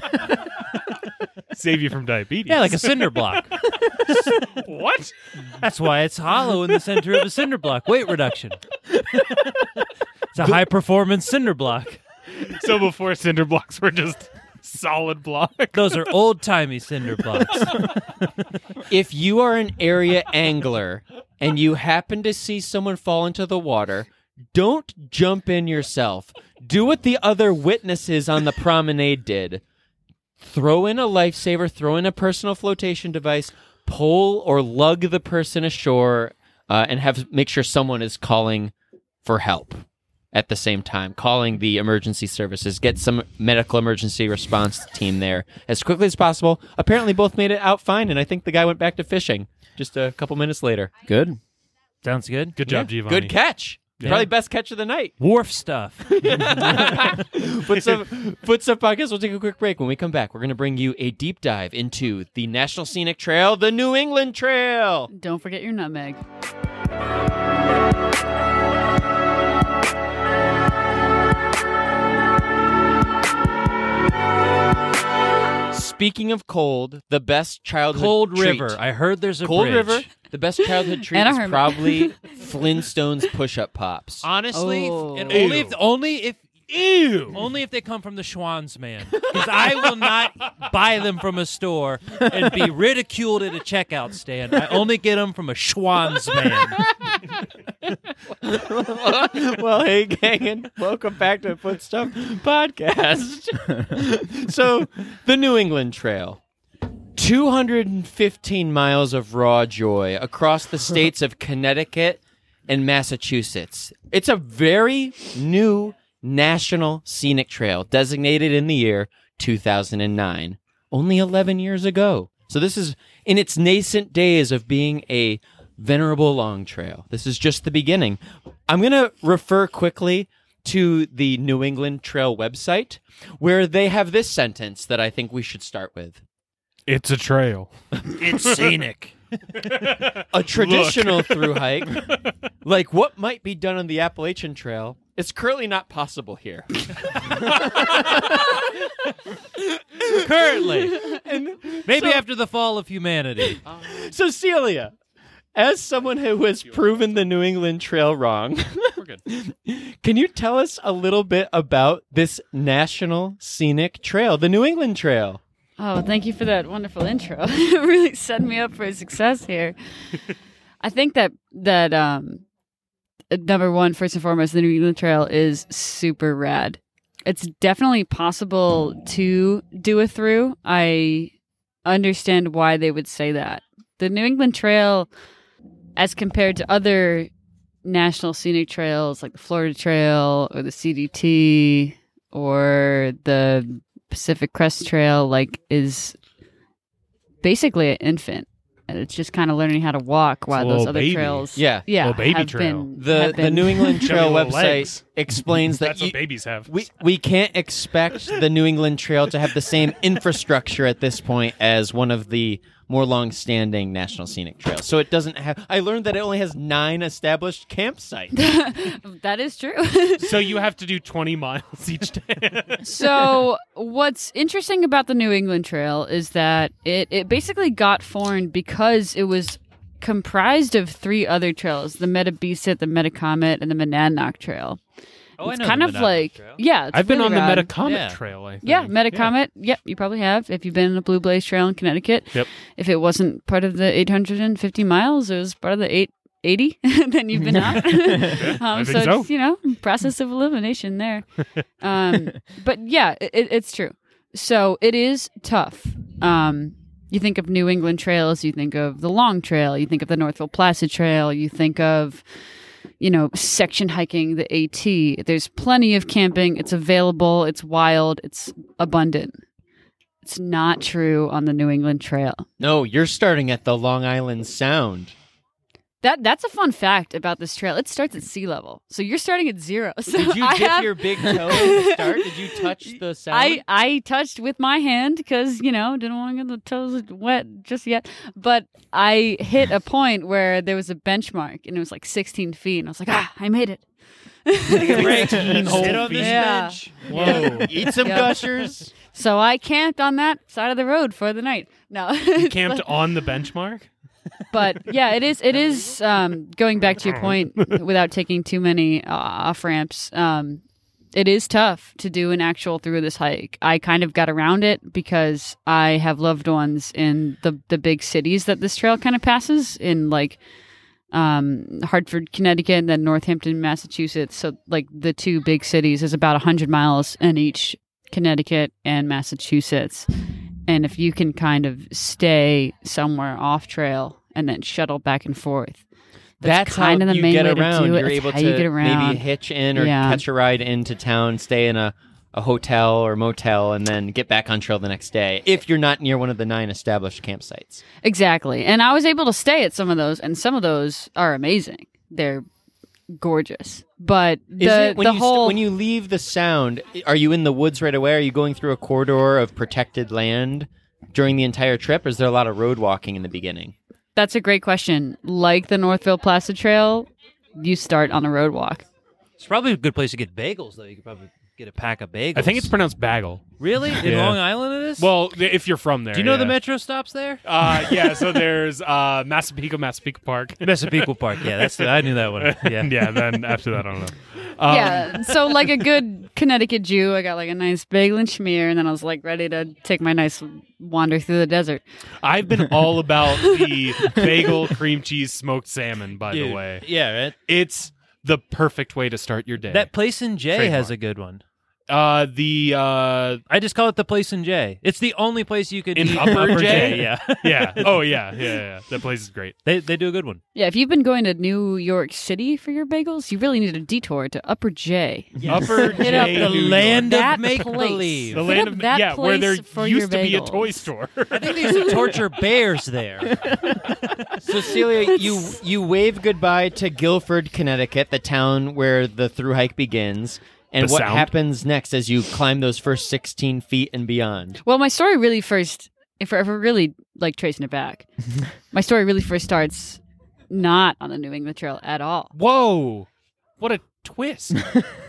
Save you from diabetes. Yeah, like a cinder block. What? That's why it's hollow in the center of a cinder block. Weight reduction. It's a high performance cinder block. So before cinder blocks were just solid block. Those are old timey cinder blocks. If you are an area angler and you happen to see someone fall into the water, don't jump in yourself. Do what the other witnesses on the promenade did. Throw in a lifesaver, throw in a personal flotation device, pull or lug the person ashore, uh, and have make sure someone is calling for help at the same time, calling the emergency services, get some medical emergency response team there as quickly as possible. Apparently both made it out fine, and I think the guy went back to fishing just a couple minutes later. Good. Sounds good. Good job, Yeah, Giovanni. Good catch. Yeah. Probably best catch of the night. Wharf stuff. Footstuff Footstuff Podcast. We'll take a quick break. When we come back, we're going to bring you a deep dive into the National Scenic Trail, the New England Trail. Don't forget your nutmeg. Speaking of cold, the best childhood Cold treat. River. I heard there's a Cold bridge. River. The best childhood treat And a is hermit. probably Flintstones push-up pops. Honestly, Oh. and only if only if Ew. only if they come from the Schwann's man, because I will not buy them from a store and be ridiculed at a checkout stand. I only get them from a Schwann's man. Well, hey, gang, and welcome back to Footstuff Podcast. So, the New England Trail. two hundred fifteen miles of raw joy across the states of Connecticut and Massachusetts. It's a very new National Scenic Trail designated in the year two thousand nine, only eleven years ago. So this is in its nascent days of being a venerable long trail. This is just the beginning. I'm going to refer quickly to the New England Trail website where they have this sentence that I think we should start with. It's a trail. It's scenic. A traditional through hike, like what might be done on the Appalachian Trail, is currently not possible here. Currently, maybe after the fall of humanity. So, Celia, as someone who has proven the New England Trail wrong, good. Can you tell us a little bit about this National Scenic Trail, the New England Trail? Oh, thank you for that wonderful intro. It really set me up for success here. I think that that um, number one, first and foremost, the New England Trail is super rad. It's definitely possible to do a through. I understand why they would say that. The New England Trail, as compared to other national scenic trails like the Florida Trail or the C D T or the Pacific Crest Trail, like, is basically an infant. And it's just kind of learning how to walk while those little other baby. trails, Yeah. yeah, Little baby have trail. been- The have the been- New England Trail Little website legs. explains that That's you, what babies have. we we can't expect the New England Trail to have the same infrastructure at this point as one of the more long-standing national scenic trails. So it doesn't have. I learned that it only has nine established campsites. That is true. So you have to do twenty miles each day. So what's interesting about the New England Trail is that it, it basically got formed because it was comprised of three other trails: the Metabesit, the Metacomet, and the Monadnock Trail. Oh, It's I know kind the of Monadnock like Trail. yeah, it's I've been really on the rad. Metacomet Yeah. Trail, I think. Yeah, Metacomet. Yep, you probably have if you've been on the Blue Blaze Trail in Connecticut. Yep. If it wasn't part of the eight hundred fifty miles, it was part of the eight eighty. Then you've been on. um, I so think so. it's, you know, process of elimination there. Um, but yeah, it, it's true. So it is tough. Um, you think of New England trails, you think of the Long Trail, you think of the Northville Placid Trail, you think of, you know, section hiking, the AT. There's plenty of camping. It's available. It's wild. It's abundant. It's not true on the New England Trail. No, you're starting at the Long Island Sound. That that's a fun fact about this trail. It starts at sea level, so you're starting at zero. So Did you I dip have, your big toe in the start? Did you touch the sound? I, I touched with my hand because, you know, didn't want to get the toes wet just yet. But I hit a point where there was a benchmark and it was like sixteen feet. And I was like, ah, I made it. Sit on this Yeah. bench. Whoa. Eat some Yep. gushers. So I camped on that side of the road for the night. No. You camped on the benchmark? But yeah, it is. It is um, going back to your point without taking too many uh, off ramps. Um, it is tough to do an actual through this hike. I kind of got around it because I have loved ones in the the big cities that this trail kind of passes in, like um, Hartford, Connecticut, and then Northampton, Massachusetts. So like the two big cities is about a hundred miles in each, Connecticut and Massachusetts. And if you can kind of stay somewhere off trail and then shuttle back and forth, That's, that's, kind how of the you main get way around. to do it. You're That's able how to you get around. maybe hitch in or Yeah. catch a ride into town, stay in a, a hotel or motel, and then get back on trail the next day if you're not near one of the nine established campsites. Exactly. And I was able to stay at some of those, and some of those are amazing. They're gorgeous. But Is the, it when the you st- whole when you leave the sound, are you in the woods right away? Are you going through a corridor of protected land during the entire trip, or is there a lot of road walking in the beginning? that's a great question. Like the Northville Placid Trail, you start on a road walk. It's probably a good place to get bagels, though. You could probably get a pack of bagels. I think it's pronounced bagel. really in Yeah. Long Island. It is. Well, if you're from there. do you know yeah. the metro stops there? Uh, yeah, so there's uh, Massapequa, Massapequa Park. Massapequa Park. Yeah, that's the, I knew that one. Yeah. yeah, then after that, I don't know. Um, Yeah. So like a good Connecticut Jew, I got like a nice bagel and schmear, and then I was like ready to take my nice wander through the desert. I've been all about the bagel, cream cheese, smoked salmon, by the Dude, way. Yeah, right. It's the perfect way to start your day. That place in J Trademark. has a good one. uh, the uh, I just call it the place in J. It's the only place you could in eat Upper, J. J. Yeah, yeah. Oh, yeah, yeah, yeah. That place is great. they they do a good one. Yeah, if you've been going to New York City for your bagels, you really need a detour to Upper J. Upper Hit J, up the New York. land of That make place. believe. The Hit land up of that yeah, where there place for used your to be a bagels. toy store. I think they used to torture bears there. Cecilia, you you wave goodbye to Guilford, Connecticut, the town where the through hike begins. And The what sound? happens next as you climb those first sixteen feet and beyond? Well, my story really first, if we're, if we're really like tracing it back, my story really first starts not on the New England Trail at all. Whoa, what a twist!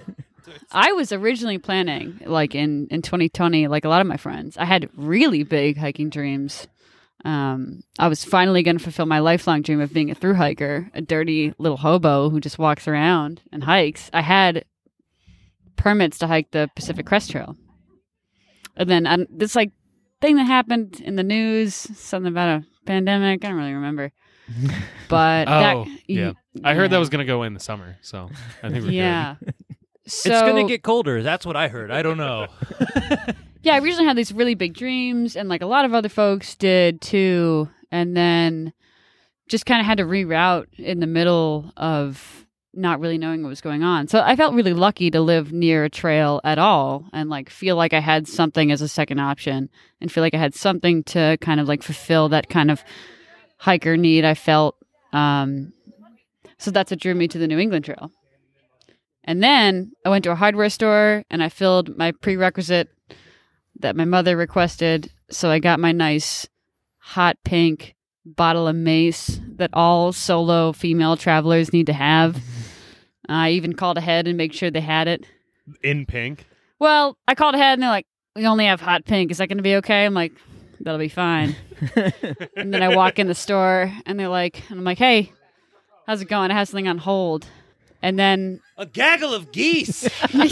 I was originally planning, like in, in twenty twenty, like a lot of my friends, I had really big hiking dreams. Um, I was finally going to fulfill my lifelong dream of being a thru hiker, a dirty little hobo who just walks around and hikes. I had permits to hike the Pacific Crest Trail. And then um, this like thing that happened in the news, something about a pandemic. I don't really remember. But Oh, that, yeah. I heard that was going to go in the summer, so I think we're yeah. So, it's going to get colder. That's what I heard. I don't know. yeah, I originally had these really big dreams, and like a lot of other folks did too. And then just kind of had to reroute in the middle of not really knowing what was going on. So I felt really lucky to live near a trail at all and like feel like I had something as a second option and feel like I had something to kind of like fulfill that kind of hiker need I felt. Um, so that's what drew me to the New England Trail. And then I went to a hardware store and I filled my prerequisite that my mother requested. So I got my nice hot pink bottle of mace that all solo female travelers need to have. I even called ahead and make sure they had it. in pink. Well, I called ahead and they're like, we only have hot pink. Is that going to be okay? I'm like, that'll be fine. And then I walk in the store and they're like, and I'm like, hey, how's it going? I have something on hold. And then A gaggle of geese.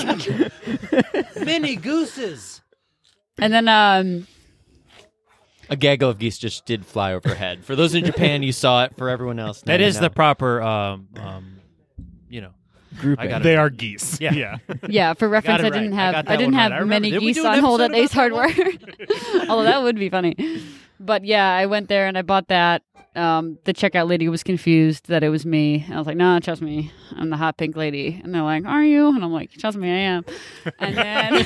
Mini gooses. and then um A gaggle of geese just did fly overhead. For those in Japan, you saw it. For everyone else, That now is you the know. proper, um, um, you know. Grouping. I got it. They are geese. Yeah. yeah. yeah, for reference, it I didn't right. I have got I, that didn't one right. have I remember. many Did we geese do an on hold at episode Ace about that Hardware. Although that would be funny. But yeah, I went there and I bought that. Um, the checkout lady was confused that it was me. I was like, no, trust me, I'm the hot pink lady. And they're like, are you? And I'm like, trust me, I am. And then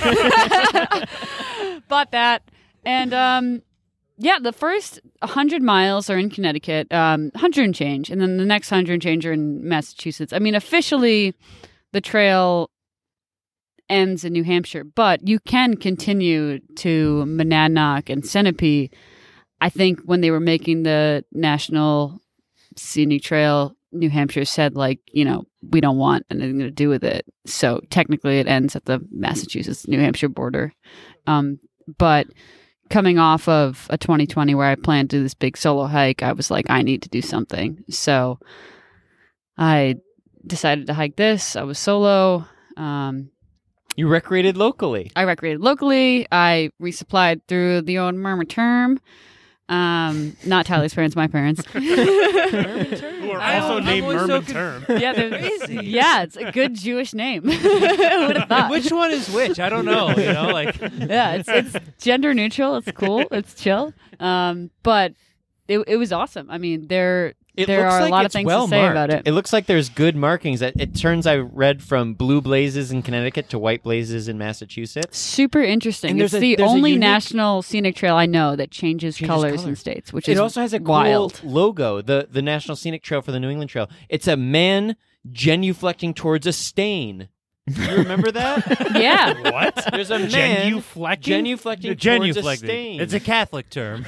bought that. And um, yeah, the first one hundred miles are in Connecticut, um, one hundred and change. And then the next one hundred and change are in Massachusetts. I mean, officially, the trail ends in New Hampshire, but you can continue to Monadnock and Centipede. I think when they were making the National Scenic Trail, New Hampshire said, like, you know, we don't want anything to do with it. So technically it ends at the Massachusetts-New Hampshire border. Um, but coming off of a twenty twenty where I planned to do this big solo hike, I was like, I need to do something. So I decided to hike this. I was solo. Um, You recreated locally. I recreated locally. I resupplied through the old Murmur Term. Um, not Tyler's parents, my parents. Who are I also don't- named I'm always so Merman con- Term. Yeah, they're- yeah, it's a good Jewish name. Who would have thought? Which one is which? I don't know. You know, like Yeah, it's it's gender neutral. It's cool. It's chill. Um, but it it was awesome. I mean, there It there looks are like a lot of it's things well to say marked. about it. It looks like there's good markings. It, it turns, I read, from blue blazes in Connecticut to white blazes in Massachusetts. Super interesting. And It's there's a- the there's a only unique- national scenic trail I know that changes, Changes colors color. in states, which It is also has a wild. cool logo, the, the National Scenic Trail for the New England Trail. It's a man genuflecting towards a stain. Do you remember that? Yeah. What? There's a man Genuflecting? genuflecting towards a genuflecting. stain. It's a Catholic term.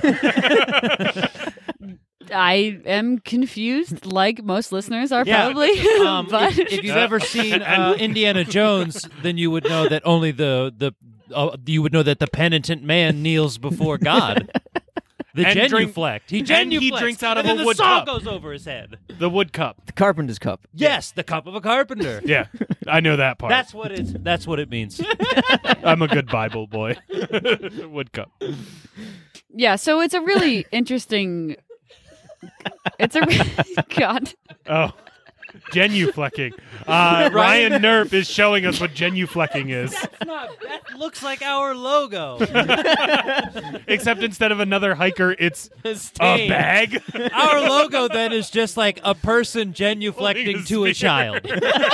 I am confused, like most listeners are Yeah. probably. Um, but if, if you've ever seen uh, Indiana Jones, then you would know that only the the uh, you would know that the penitent man kneels before God. The And drink- genuflect. He and genuflects. he drinks out of and then a the wood saw cup. goes over his head. The wood cup. The carpenter's cup. Yes, the cup of a carpenter. Yeah, I know that part. That's what it's. That's what it means. I'm a good Bible boy. Wood cup. yeah, so it's a really interesting. It's a God. Oh, genuflecting. Uh, Ryan Nerp is showing us what genuflecting is. That's not. That looks like our logo. Except instead of another hiker, it's a stain. bag. Our logo then is just like a person genuflecting Holding a to a spear. child.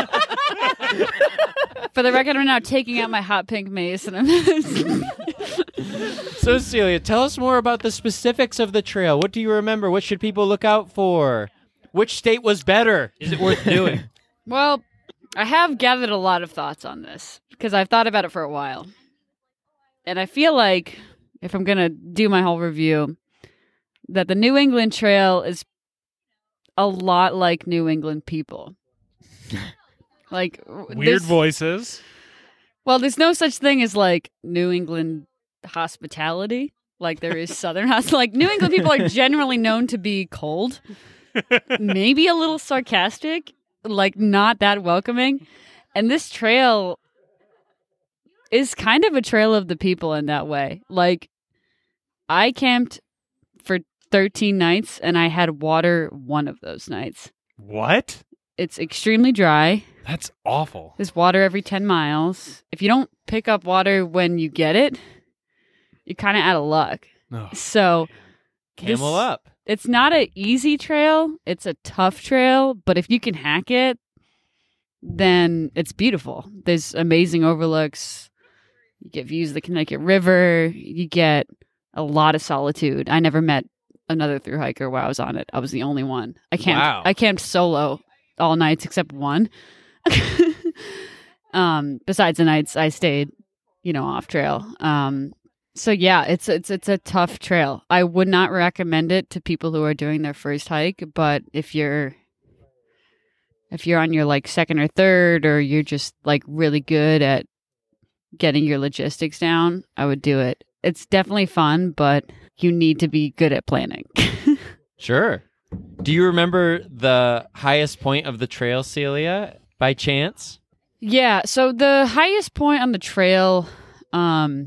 For the record, I'm now taking out my hot pink mace, and I'm. So, Celia, tell us more about the specifics of the trail. What do you remember? What should people look out for? Which state was better? Is it worth doing? Well, I have gathered a lot of thoughts on this because I've thought about it for a while. And I feel like if I'm going to do my whole review, that the New England Trail is a lot like New England people. Like Weird there's- voices. Well, there's no such thing as like New England hospitality. like there is Southern hospitality. Like New England people are generally known to be cold, maybe a little sarcastic, like not that welcoming. And this trail is kind of a trail of the people in that way. Like I camped for thirteen nights and I had water one of those nights. What? It's extremely dry. That's awful. There's water every ten miles. If you don't pick up water when you get it, you're kind of out of luck. Oh, So Camel this- up. It's not an easy trail. It's a tough trail. But if you can hack it, then it's beautiful. There's amazing overlooks. You get views of the Connecticut River. You get a lot of solitude. I never met another thru hiker while I was on it. I was the only one. I camped. Wow. I camped solo all nights except one. um, besides the nights I stayed, you know, off trail. Um, so yeah, it's it's it's a tough trail. I would not recommend it to people who are doing their first hike, but if you're if you're on your like second or third, or you're just like really good at getting your logistics down, I would do it. It's definitely fun, but you need to be good at planning. Sure. Do you remember the highest point of the trail, Celia, by chance? Yeah, so the highest point on the trail, um,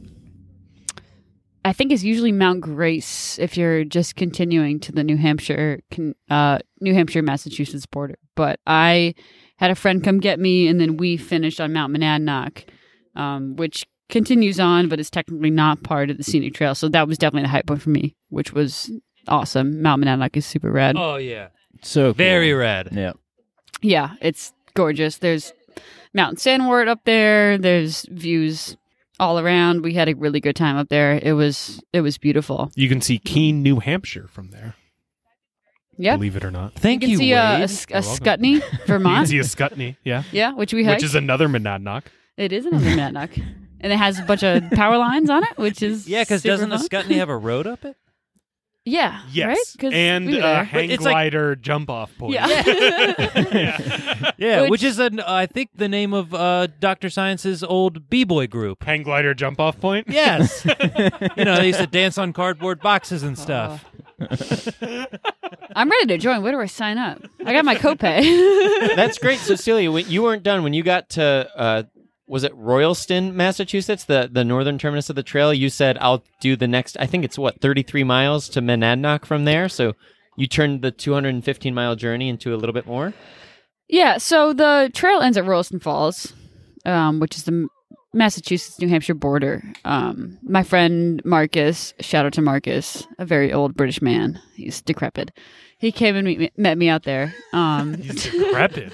I think is usually Mount Grace if you're just continuing to the New Hampshire, con- uh, New Hampshire, Massachusetts border. But I had a friend come get me, and then we finished on Mount Monadnock, um, which continues on, but it's technically not part of the scenic trail. So that was definitely the high point for me, which was awesome. Mount Monadnock is super rad. Oh yeah, So cool. very red. Yeah. Yeah, it's gorgeous. There's Mount Sandwart up there. There's views all around. We had a really good time up there. It was it was beautiful. You can see Keene, New Hampshire from there. Yeah. Believe it or not. Thank You can you, see uh, a, Wade. a, a You're welcome. Scutney, You can Vermont. see a Scutney, yeah. Yeah, which we hiked. Which is another Monadnock. It is another Monadnock. And it has a bunch of power lines on it, which is Yeah, because super doesn't the fun. Scutney have a road up it? Yeah, Yes. right? 'Cause And we were uh, there. hang It's like- glider jump off point. Yeah. Yeah. Yeah, Which- which, is an I think the name of uh, Doctor Science's old b-boy group. Hang glider jump off point. Yes, you know they used to dance on cardboard boxes and stuff. I'm ready to join. Where do I sign up? I got my copay. That's great. So, Celia, when you weren't done. When you got to, uh, was it Royalston, Massachusetts, the, the northern terminus of the trail, you said, I'll do the next, I think it's what, thirty-three miles to Monadnock from there? So you turned the two hundred fifteen mile journey into a little bit more? Yeah, so the trail ends at Royalston Falls, um, which is the M- Massachusetts-New Hampshire border. Um, my friend Marcus, shout out to Marcus, a very old British man. He's decrepit. He came and meet me, met me out there. Um, He's decrepit.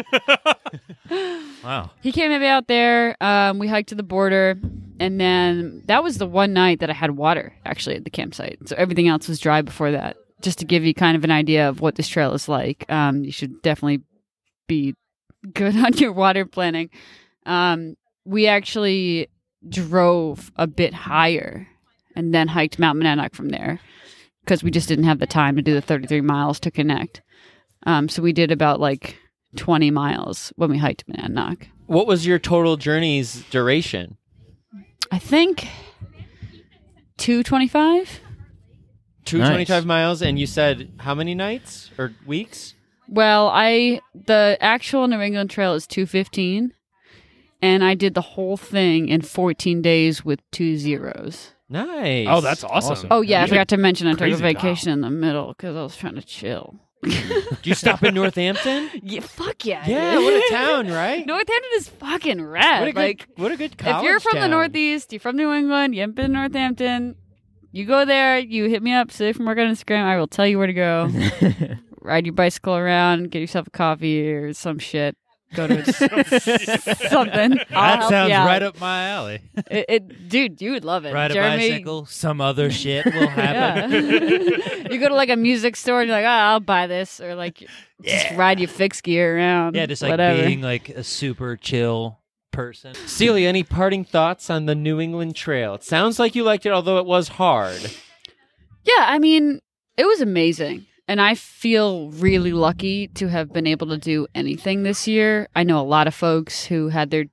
Wow. he came and met me out there. Um, we hiked to the border, and then that was the one night that I had water, actually, at the campsite. So everything else was dry before that. Just to give you kind of an idea of what this trail is like, um, you should definitely be good on your water planning. Um, we actually drove a bit higher and then hiked Mount Monadnock from there because we just didn't have the time to do the thirty-three miles to connect. Um, so we did about like twenty miles when we hiked Monadnock. What was your total journey's duration? I think two twenty-five. two hundred twenty-five miles, and you said how many nights or weeks? Well, I the actual New England Trail is two fifteen, and I did the whole thing in fourteen days with two zeros. Nice. Oh, that's awesome. Oh yeah, I You forgot to mention I took a crazy vacation in the middle because I was trying to chill. Did you stop in Northampton? Yeah, fuck yeah. I Yeah, did. what a town, right? Northampton is fucking rad. What a good, like, what a good if college you're from the town. Northeast, you're from New England, you haven't been to Northampton, you go there, you hit me up, say from work on Instagram, I will tell you where to go. Ride your bicycle around, get yourself a coffee or some shit. Go to something. I'll That help sounds you out. right up my alley. It, it, dude, you would love it. Ride a Jeremy, bicycle, some other shit will happen. Yeah. You go to like a music store and you're like, oh, I'll buy this, or like just ride your fixed gear around. Yeah, just like whatever. being like a super chill person. Celia, any parting thoughts on the New England Trail? It sounds like you liked it, although it was hard. Yeah, I mean, it was amazing. And I feel really lucky to have been able to do anything this year. I know a lot of folks who had their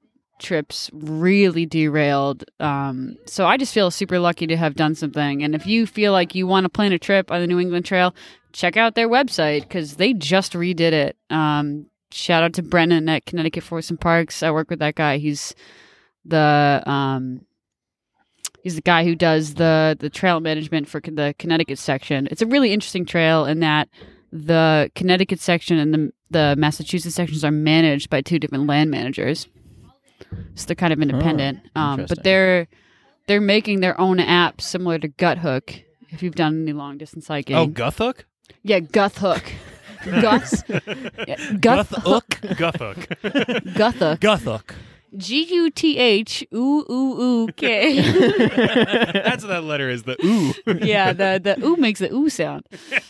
trips really derailed. Um, so I just feel super lucky to have done something. And if you feel like you want to plan a trip on the New England Trail, check out their website because they just redid it. Um, shout out to Brennan at Connecticut Forests and Parks. I work with that guy. He's the um, he's the guy who does the the trail management for the Connecticut section. It's a really interesting trail in that the Connecticut section and the the Massachusetts sections are managed by two different land managers. So they're kind of independent. Oh, um, interesting. but they're they're making their own app similar to Guthook. If you've done any long distance hiking. Oh, Guthook? Yeah, Guthook. Gus. Yeah, Guthook. Guthook. Guthook. Guthook. G U T H ooh ooh ooh K. That's what that letter is. The ooh. Yeah, the the ooh makes the ooh sound.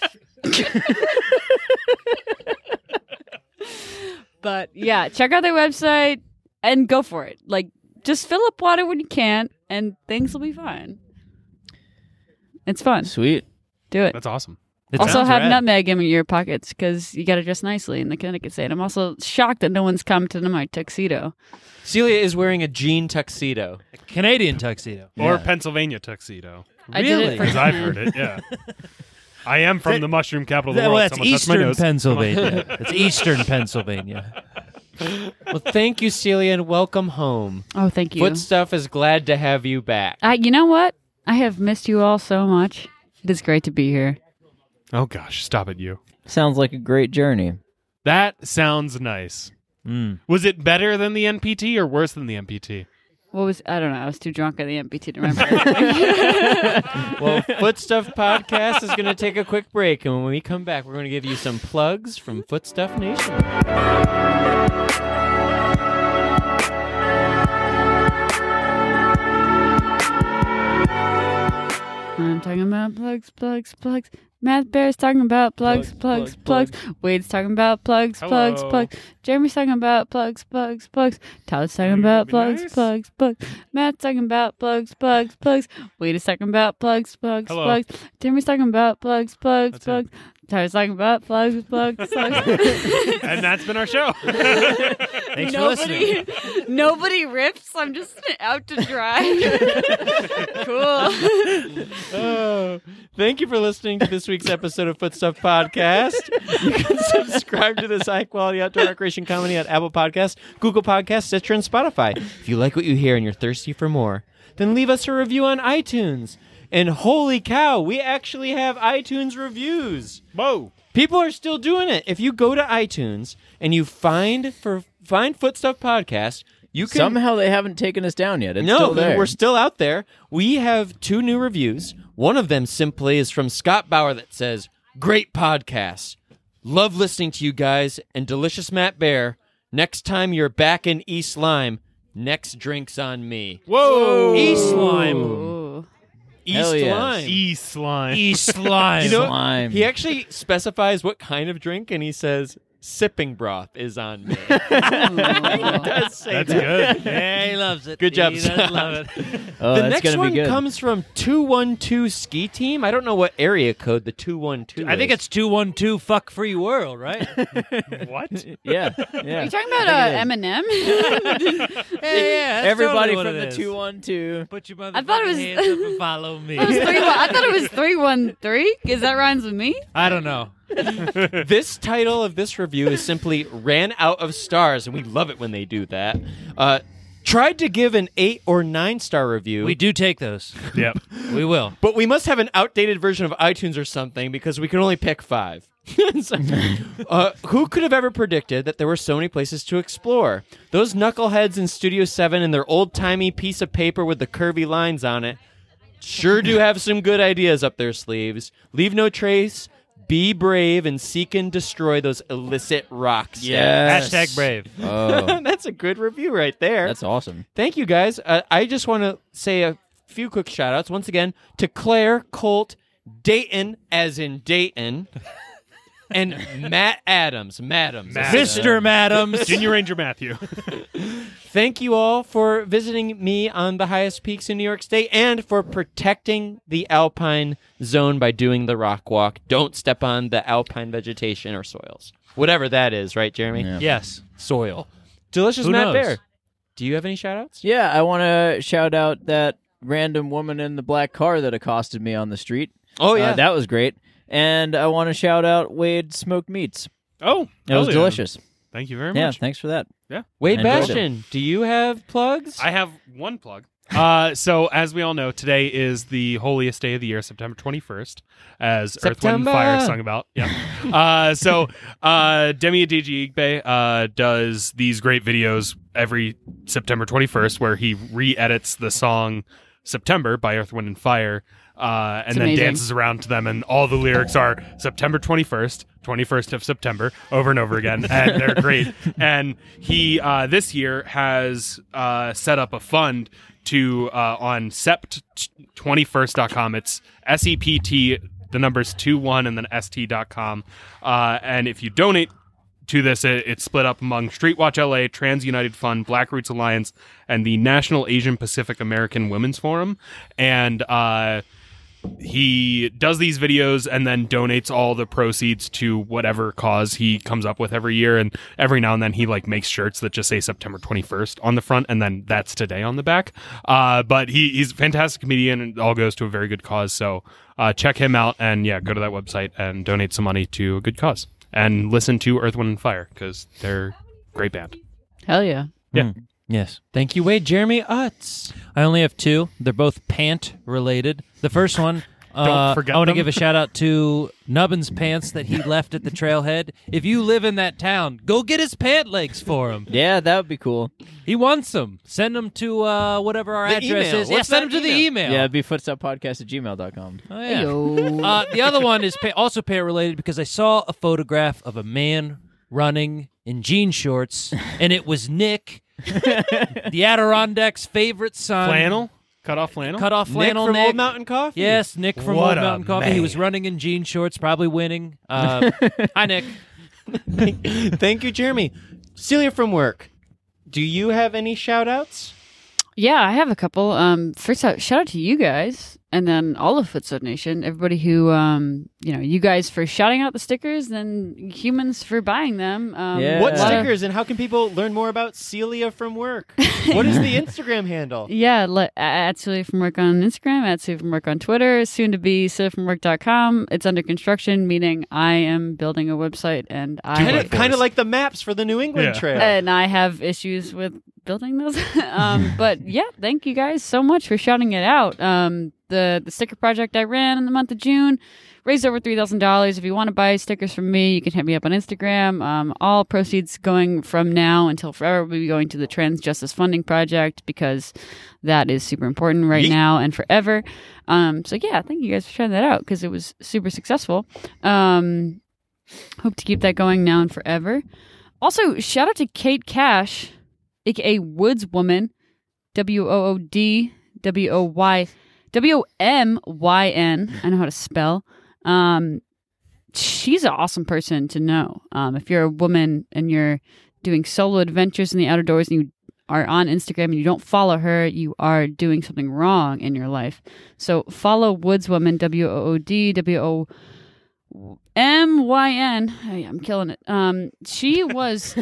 But yeah, check out their website and go for it. Like, just fill up water when you can, and things will be fine. It's fun. Sweet. Do it. That's awesome. It Also sounds have rad. nutmeg in your pockets because you got to dress nicely in the Connecticut state. I'm also shocked that no one's come to my tuxedo. Celia is wearing a jean tuxedo. Canadian tuxedo. Or Yeah. Pennsylvania tuxedo. I did Really? it for Because I've heard it, yeah. I am from the mushroom capital of the Well, world. that's Someone touched my Eastern nose. Pennsylvania. It's Eastern Pennsylvania. Well, thank you, Celia, and welcome home. Oh, thank you. Footstuff is glad to have you back. I, you know what? I have missed you all so much. It is great to be here. Oh, gosh. Stop it, you. Sounds like a great journey. That sounds nice. Mm. Was it better than the N P T or worse than the N P T? What was I don't know. I was too drunk at the M P T to remember. Well, Footstuff Podcast is going to take a quick break, and when we come back, we're going to give you some plugs from Footstuff Nation. I'm talking about plugs, plugs, plugs. Matt Bear's talking about plugs, plugs, Plugs, plugs. Wade's talking about plugs, plugs, Hello. plugs. Jeremy's talking about plugs, plugs, plugs. Tyler's talking Are you about gonna be plugs, nice? plugs, plugs. Matt's talking about plugs, plugs, plugs. Wade is talking about plugs, plugs, Hello. plugs. Jeremy's talking about plugs, plugs, That's it. plugs. Tyler's talking about plugs, plugs, plugs. And that's been our show. Thanks for listening. Nobody, nobody rips. I'm just out to dry. Cool. Oh, thank you for listening to this week's episode of Footstuff Podcast. You can subscribe to this high-quality outdoor recreation comedy on Apple Podcasts, Google Podcasts, Stitcher, and Spotify. If you like what you hear and you're thirsty for more, then leave us a review on iTunes. And holy cow, we actually have iTunes reviews. Whoa. People are still doing it. If you go to iTunes and you find for find Footstuff Podcast, you can Somehow they haven't taken us down yet. It's no, still there. we're still out there. We have two new reviews. One of them simply is from Scott Bauer that says, "Great podcast. Love listening to you guys and delicious Matt Bear. Next time you're back in East Lyme, next drink's on me." Whoa. East Lyme. Ooh. East Hell yes. Lyme. E slime. East Lyme. You know, Slime. he actually specifies what kind of drink, and he says, "Sipping broth is on me." Ooh. He does say That's that. good. Yeah, he loves it. Good job, He does Scott. love it. oh, the that's next gonna one be good. comes from two one two Ski Team. I don't know what area code the two one two I think is. it's two one two fuck free world, right? What? Yeah, Are yeah. you talking about I uh, think it Eminem? yeah, yeah. that's Everybody totally what from it the is. two one two. Put your I thought it was- motherfucking hands up and follow me. It was three one. I thought it was three one three. Is that rhymes with me? I don't know. This title of this review is simply "Ran Out of Stars," and we love it when they do that. Uh, tried to give an eight or nine star review, We do take those. Yep. We will. but we must have an outdated version of iTunes or something because we can only pick five. So, uh, who could have ever predicted that there were so many places to explore? Those knuckleheads in Studio Seven and their old timey piece of paper with the curvy lines on it sure do have some good ideas up their sleeves. Leave no trace. Be brave and seek and destroy those illicit rocks. Yes. Hashtag brave. Oh, That's a good review right there. that's awesome. Thank you, guys. Uh, I just want to say a few quick shout outs once again to Claire, Colt, Dayton, as in Dayton, and Matt Adams. Madams. Matt. Mister Madams. Junior Ranger Matthew. Thank you all for visiting me on the highest peaks in New York State and for protecting the alpine zone by doing the rock walk. Don't step on the alpine vegetation or soils. Whatever that is, right, Jeremy? Yeah. Yes. Soil. Delicious Who Matt knows? Bear. do you have any shout-outs? Yeah, I want to shout out that random woman in the black car that accosted me on the street. Oh, yeah. Uh, that was great. And I want to shout out Wade Smoked Meats. Oh, It was hell yeah. delicious. Thank you very Yeah, much. thanks for that. Wade I enjoyed Bastian, do you have plugs? I have one plug. Uh, so, as we all know, today is the holiest day of the year, September twenty-first, as Earth, Wind, and September. Fire sung about. Yeah. uh, so, uh, Demi Adejuyigbe Igbe uh, does these great videos every September twenty-first where he re-edits the song September by Earth, Wind, and Fire. Uh, and It's then amazing. dances around to them, and all the lyrics are September twenty-first, twenty-first of September, over and over again, and they're great. And he uh, this year has uh, set up a fund to uh, on sept twenty-first dot com. It's S E P T, the numbers two one, and then S T dot com. Uh, and if you donate to this, it, it's split up among Streetwatch L A, Trans United Fund, Black Roots Alliance, and the National Asian Pacific American Women's Forum. And uh, he does these videos and then donates all the proceeds to whatever cause he comes up with every year. And every now and then he like makes shirts that just say September twenty-first on the front, and then that's today on the back. Uh, but he, he's a fantastic comedian, and it all goes to a very good cause. So uh, check him out, and yeah, go to that website and donate some money to a good cause. And listen to Earth, Wind, and Fire, because they're a great band. Hell yeah. Yeah. Yes. Thank you, Wade. Jeremy Utz. I only have two. They're both pant related. The first one, uh, Don't forget I want to them. give a shout out to Nubbin's pants that he left at the trailhead. If you live in that town, go get his pant legs for him. Yeah, that would be cool. He wants them. Send them to uh, whatever our The address email. is. Yeah, What's send that them to the email. Yeah, it'd be footsteppodcast at gmail dot com. Oh, yeah. Heyo. Uh, the other one is pay- also pay related because I saw a photograph of a man running in jean shorts, and it was Nick, the Adirondacks' favorite son. Flannel? Cut off flannel? Cut off Nick flannel from Nick. Old Mountain Coffee. Yes, Nick from What Old a Mountain Coffee. He was man. running in jean shorts, probably winning. Uh, hi, Nick. Thank you, Jeremy. Celia from work. Do you have any shout-outs? Yeah, I have a couple. Um, first, out, shout out to you guys, and then all of Footstep Nation, everybody who, um, you know, you guys for shouting out the stickers, and humans for buying them. Um, Yeah. What a lot of- stickers, and how can people learn more about Celia from work? What is the Instagram handle? Yeah, le- at Celia from Work on Instagram, at Celia from Work on Twitter, soon to be celia from work dot com. It's under construction, meaning I am building a website, and I Kind of, kind of like the maps for the New England Yeah. Trail. and I have issues with building those. um, but yeah, thank you guys so much for shouting it out. Um, the the sticker project I ran in the month of June raised over three thousand dollars. If you want to buy stickers from me, you can hit me up on Instagram. Um, all proceeds going from now until forever will be going to the Trans Justice Funding Project because that is super important right Yeet. now and forever. Um, so yeah, thank you guys for trying that out because it was super successful. Um, hope to keep that going now and forever. Also, shout out to Kate Cash, aka Woods Woman, W O O D W O Y W O M Y N. I know how to spell. Um, she's an awesome person to know. Um, if you're a woman and you're doing solo adventures in the outdoors and you are on Instagram and you don't follow her, you are doing something wrong in your life. So follow Woods Woman, W O O D W O M Y N. Oh, yeah, I'm killing it. Um, she was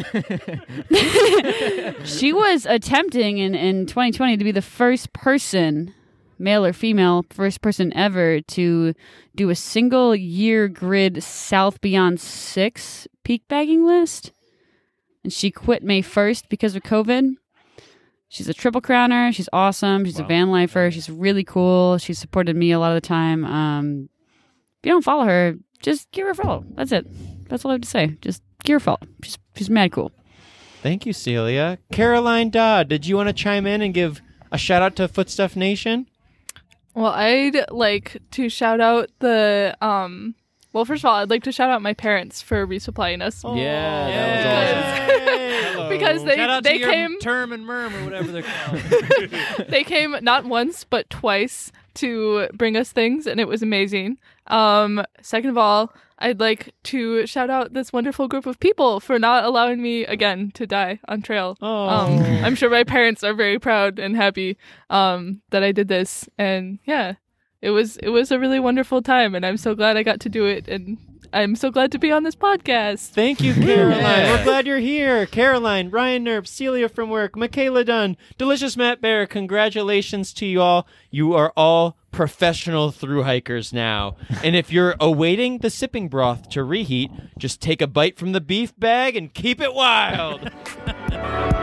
she was attempting in, in twenty twenty to be the first person, male or female, first person ever to do a single year grid South Beyond Six peak bagging list. And she quit May first because of COVID. She's a triple crowner. She's awesome. She's a Wow. van lifer. She's really cool. She supported me a lot of the time. Um, if you don't follow her, just give her a follow. That's it. That's all I have to say. Just give her a follow. She's, she's mad cool. Thank you, Celia. Caroline Dodd, did you want to chime in and give a shout-out to Footstuff Nation? Well, I'd like to shout out the um well, first of all, I'd like to shout out my parents for resupplying us. Yeah, Because- that was awesome. Because they Shout out they to your came Term and Murm or whatever they're called. they came not once but twice to bring us things, and it was amazing. Um, second of all, I'd like to shout out this wonderful group of people for not allowing me again to die on trail. Oh. Um, I'm sure my parents are very proud and happy um, that I did this, and yeah, it was it was a really wonderful time, and I'm so glad I got to do it. And I'm so glad to be on this podcast. Thank you, Caroline. Yeah. We're glad you're here. Caroline, Ryan Nerp, Celia from work, Michaela Dunn, Delicious Matt Bear, congratulations to you all. You are all professional thru hikers now. And if you're awaiting the sipping broth to reheat, just take a bite from the beef bag and keep it wild.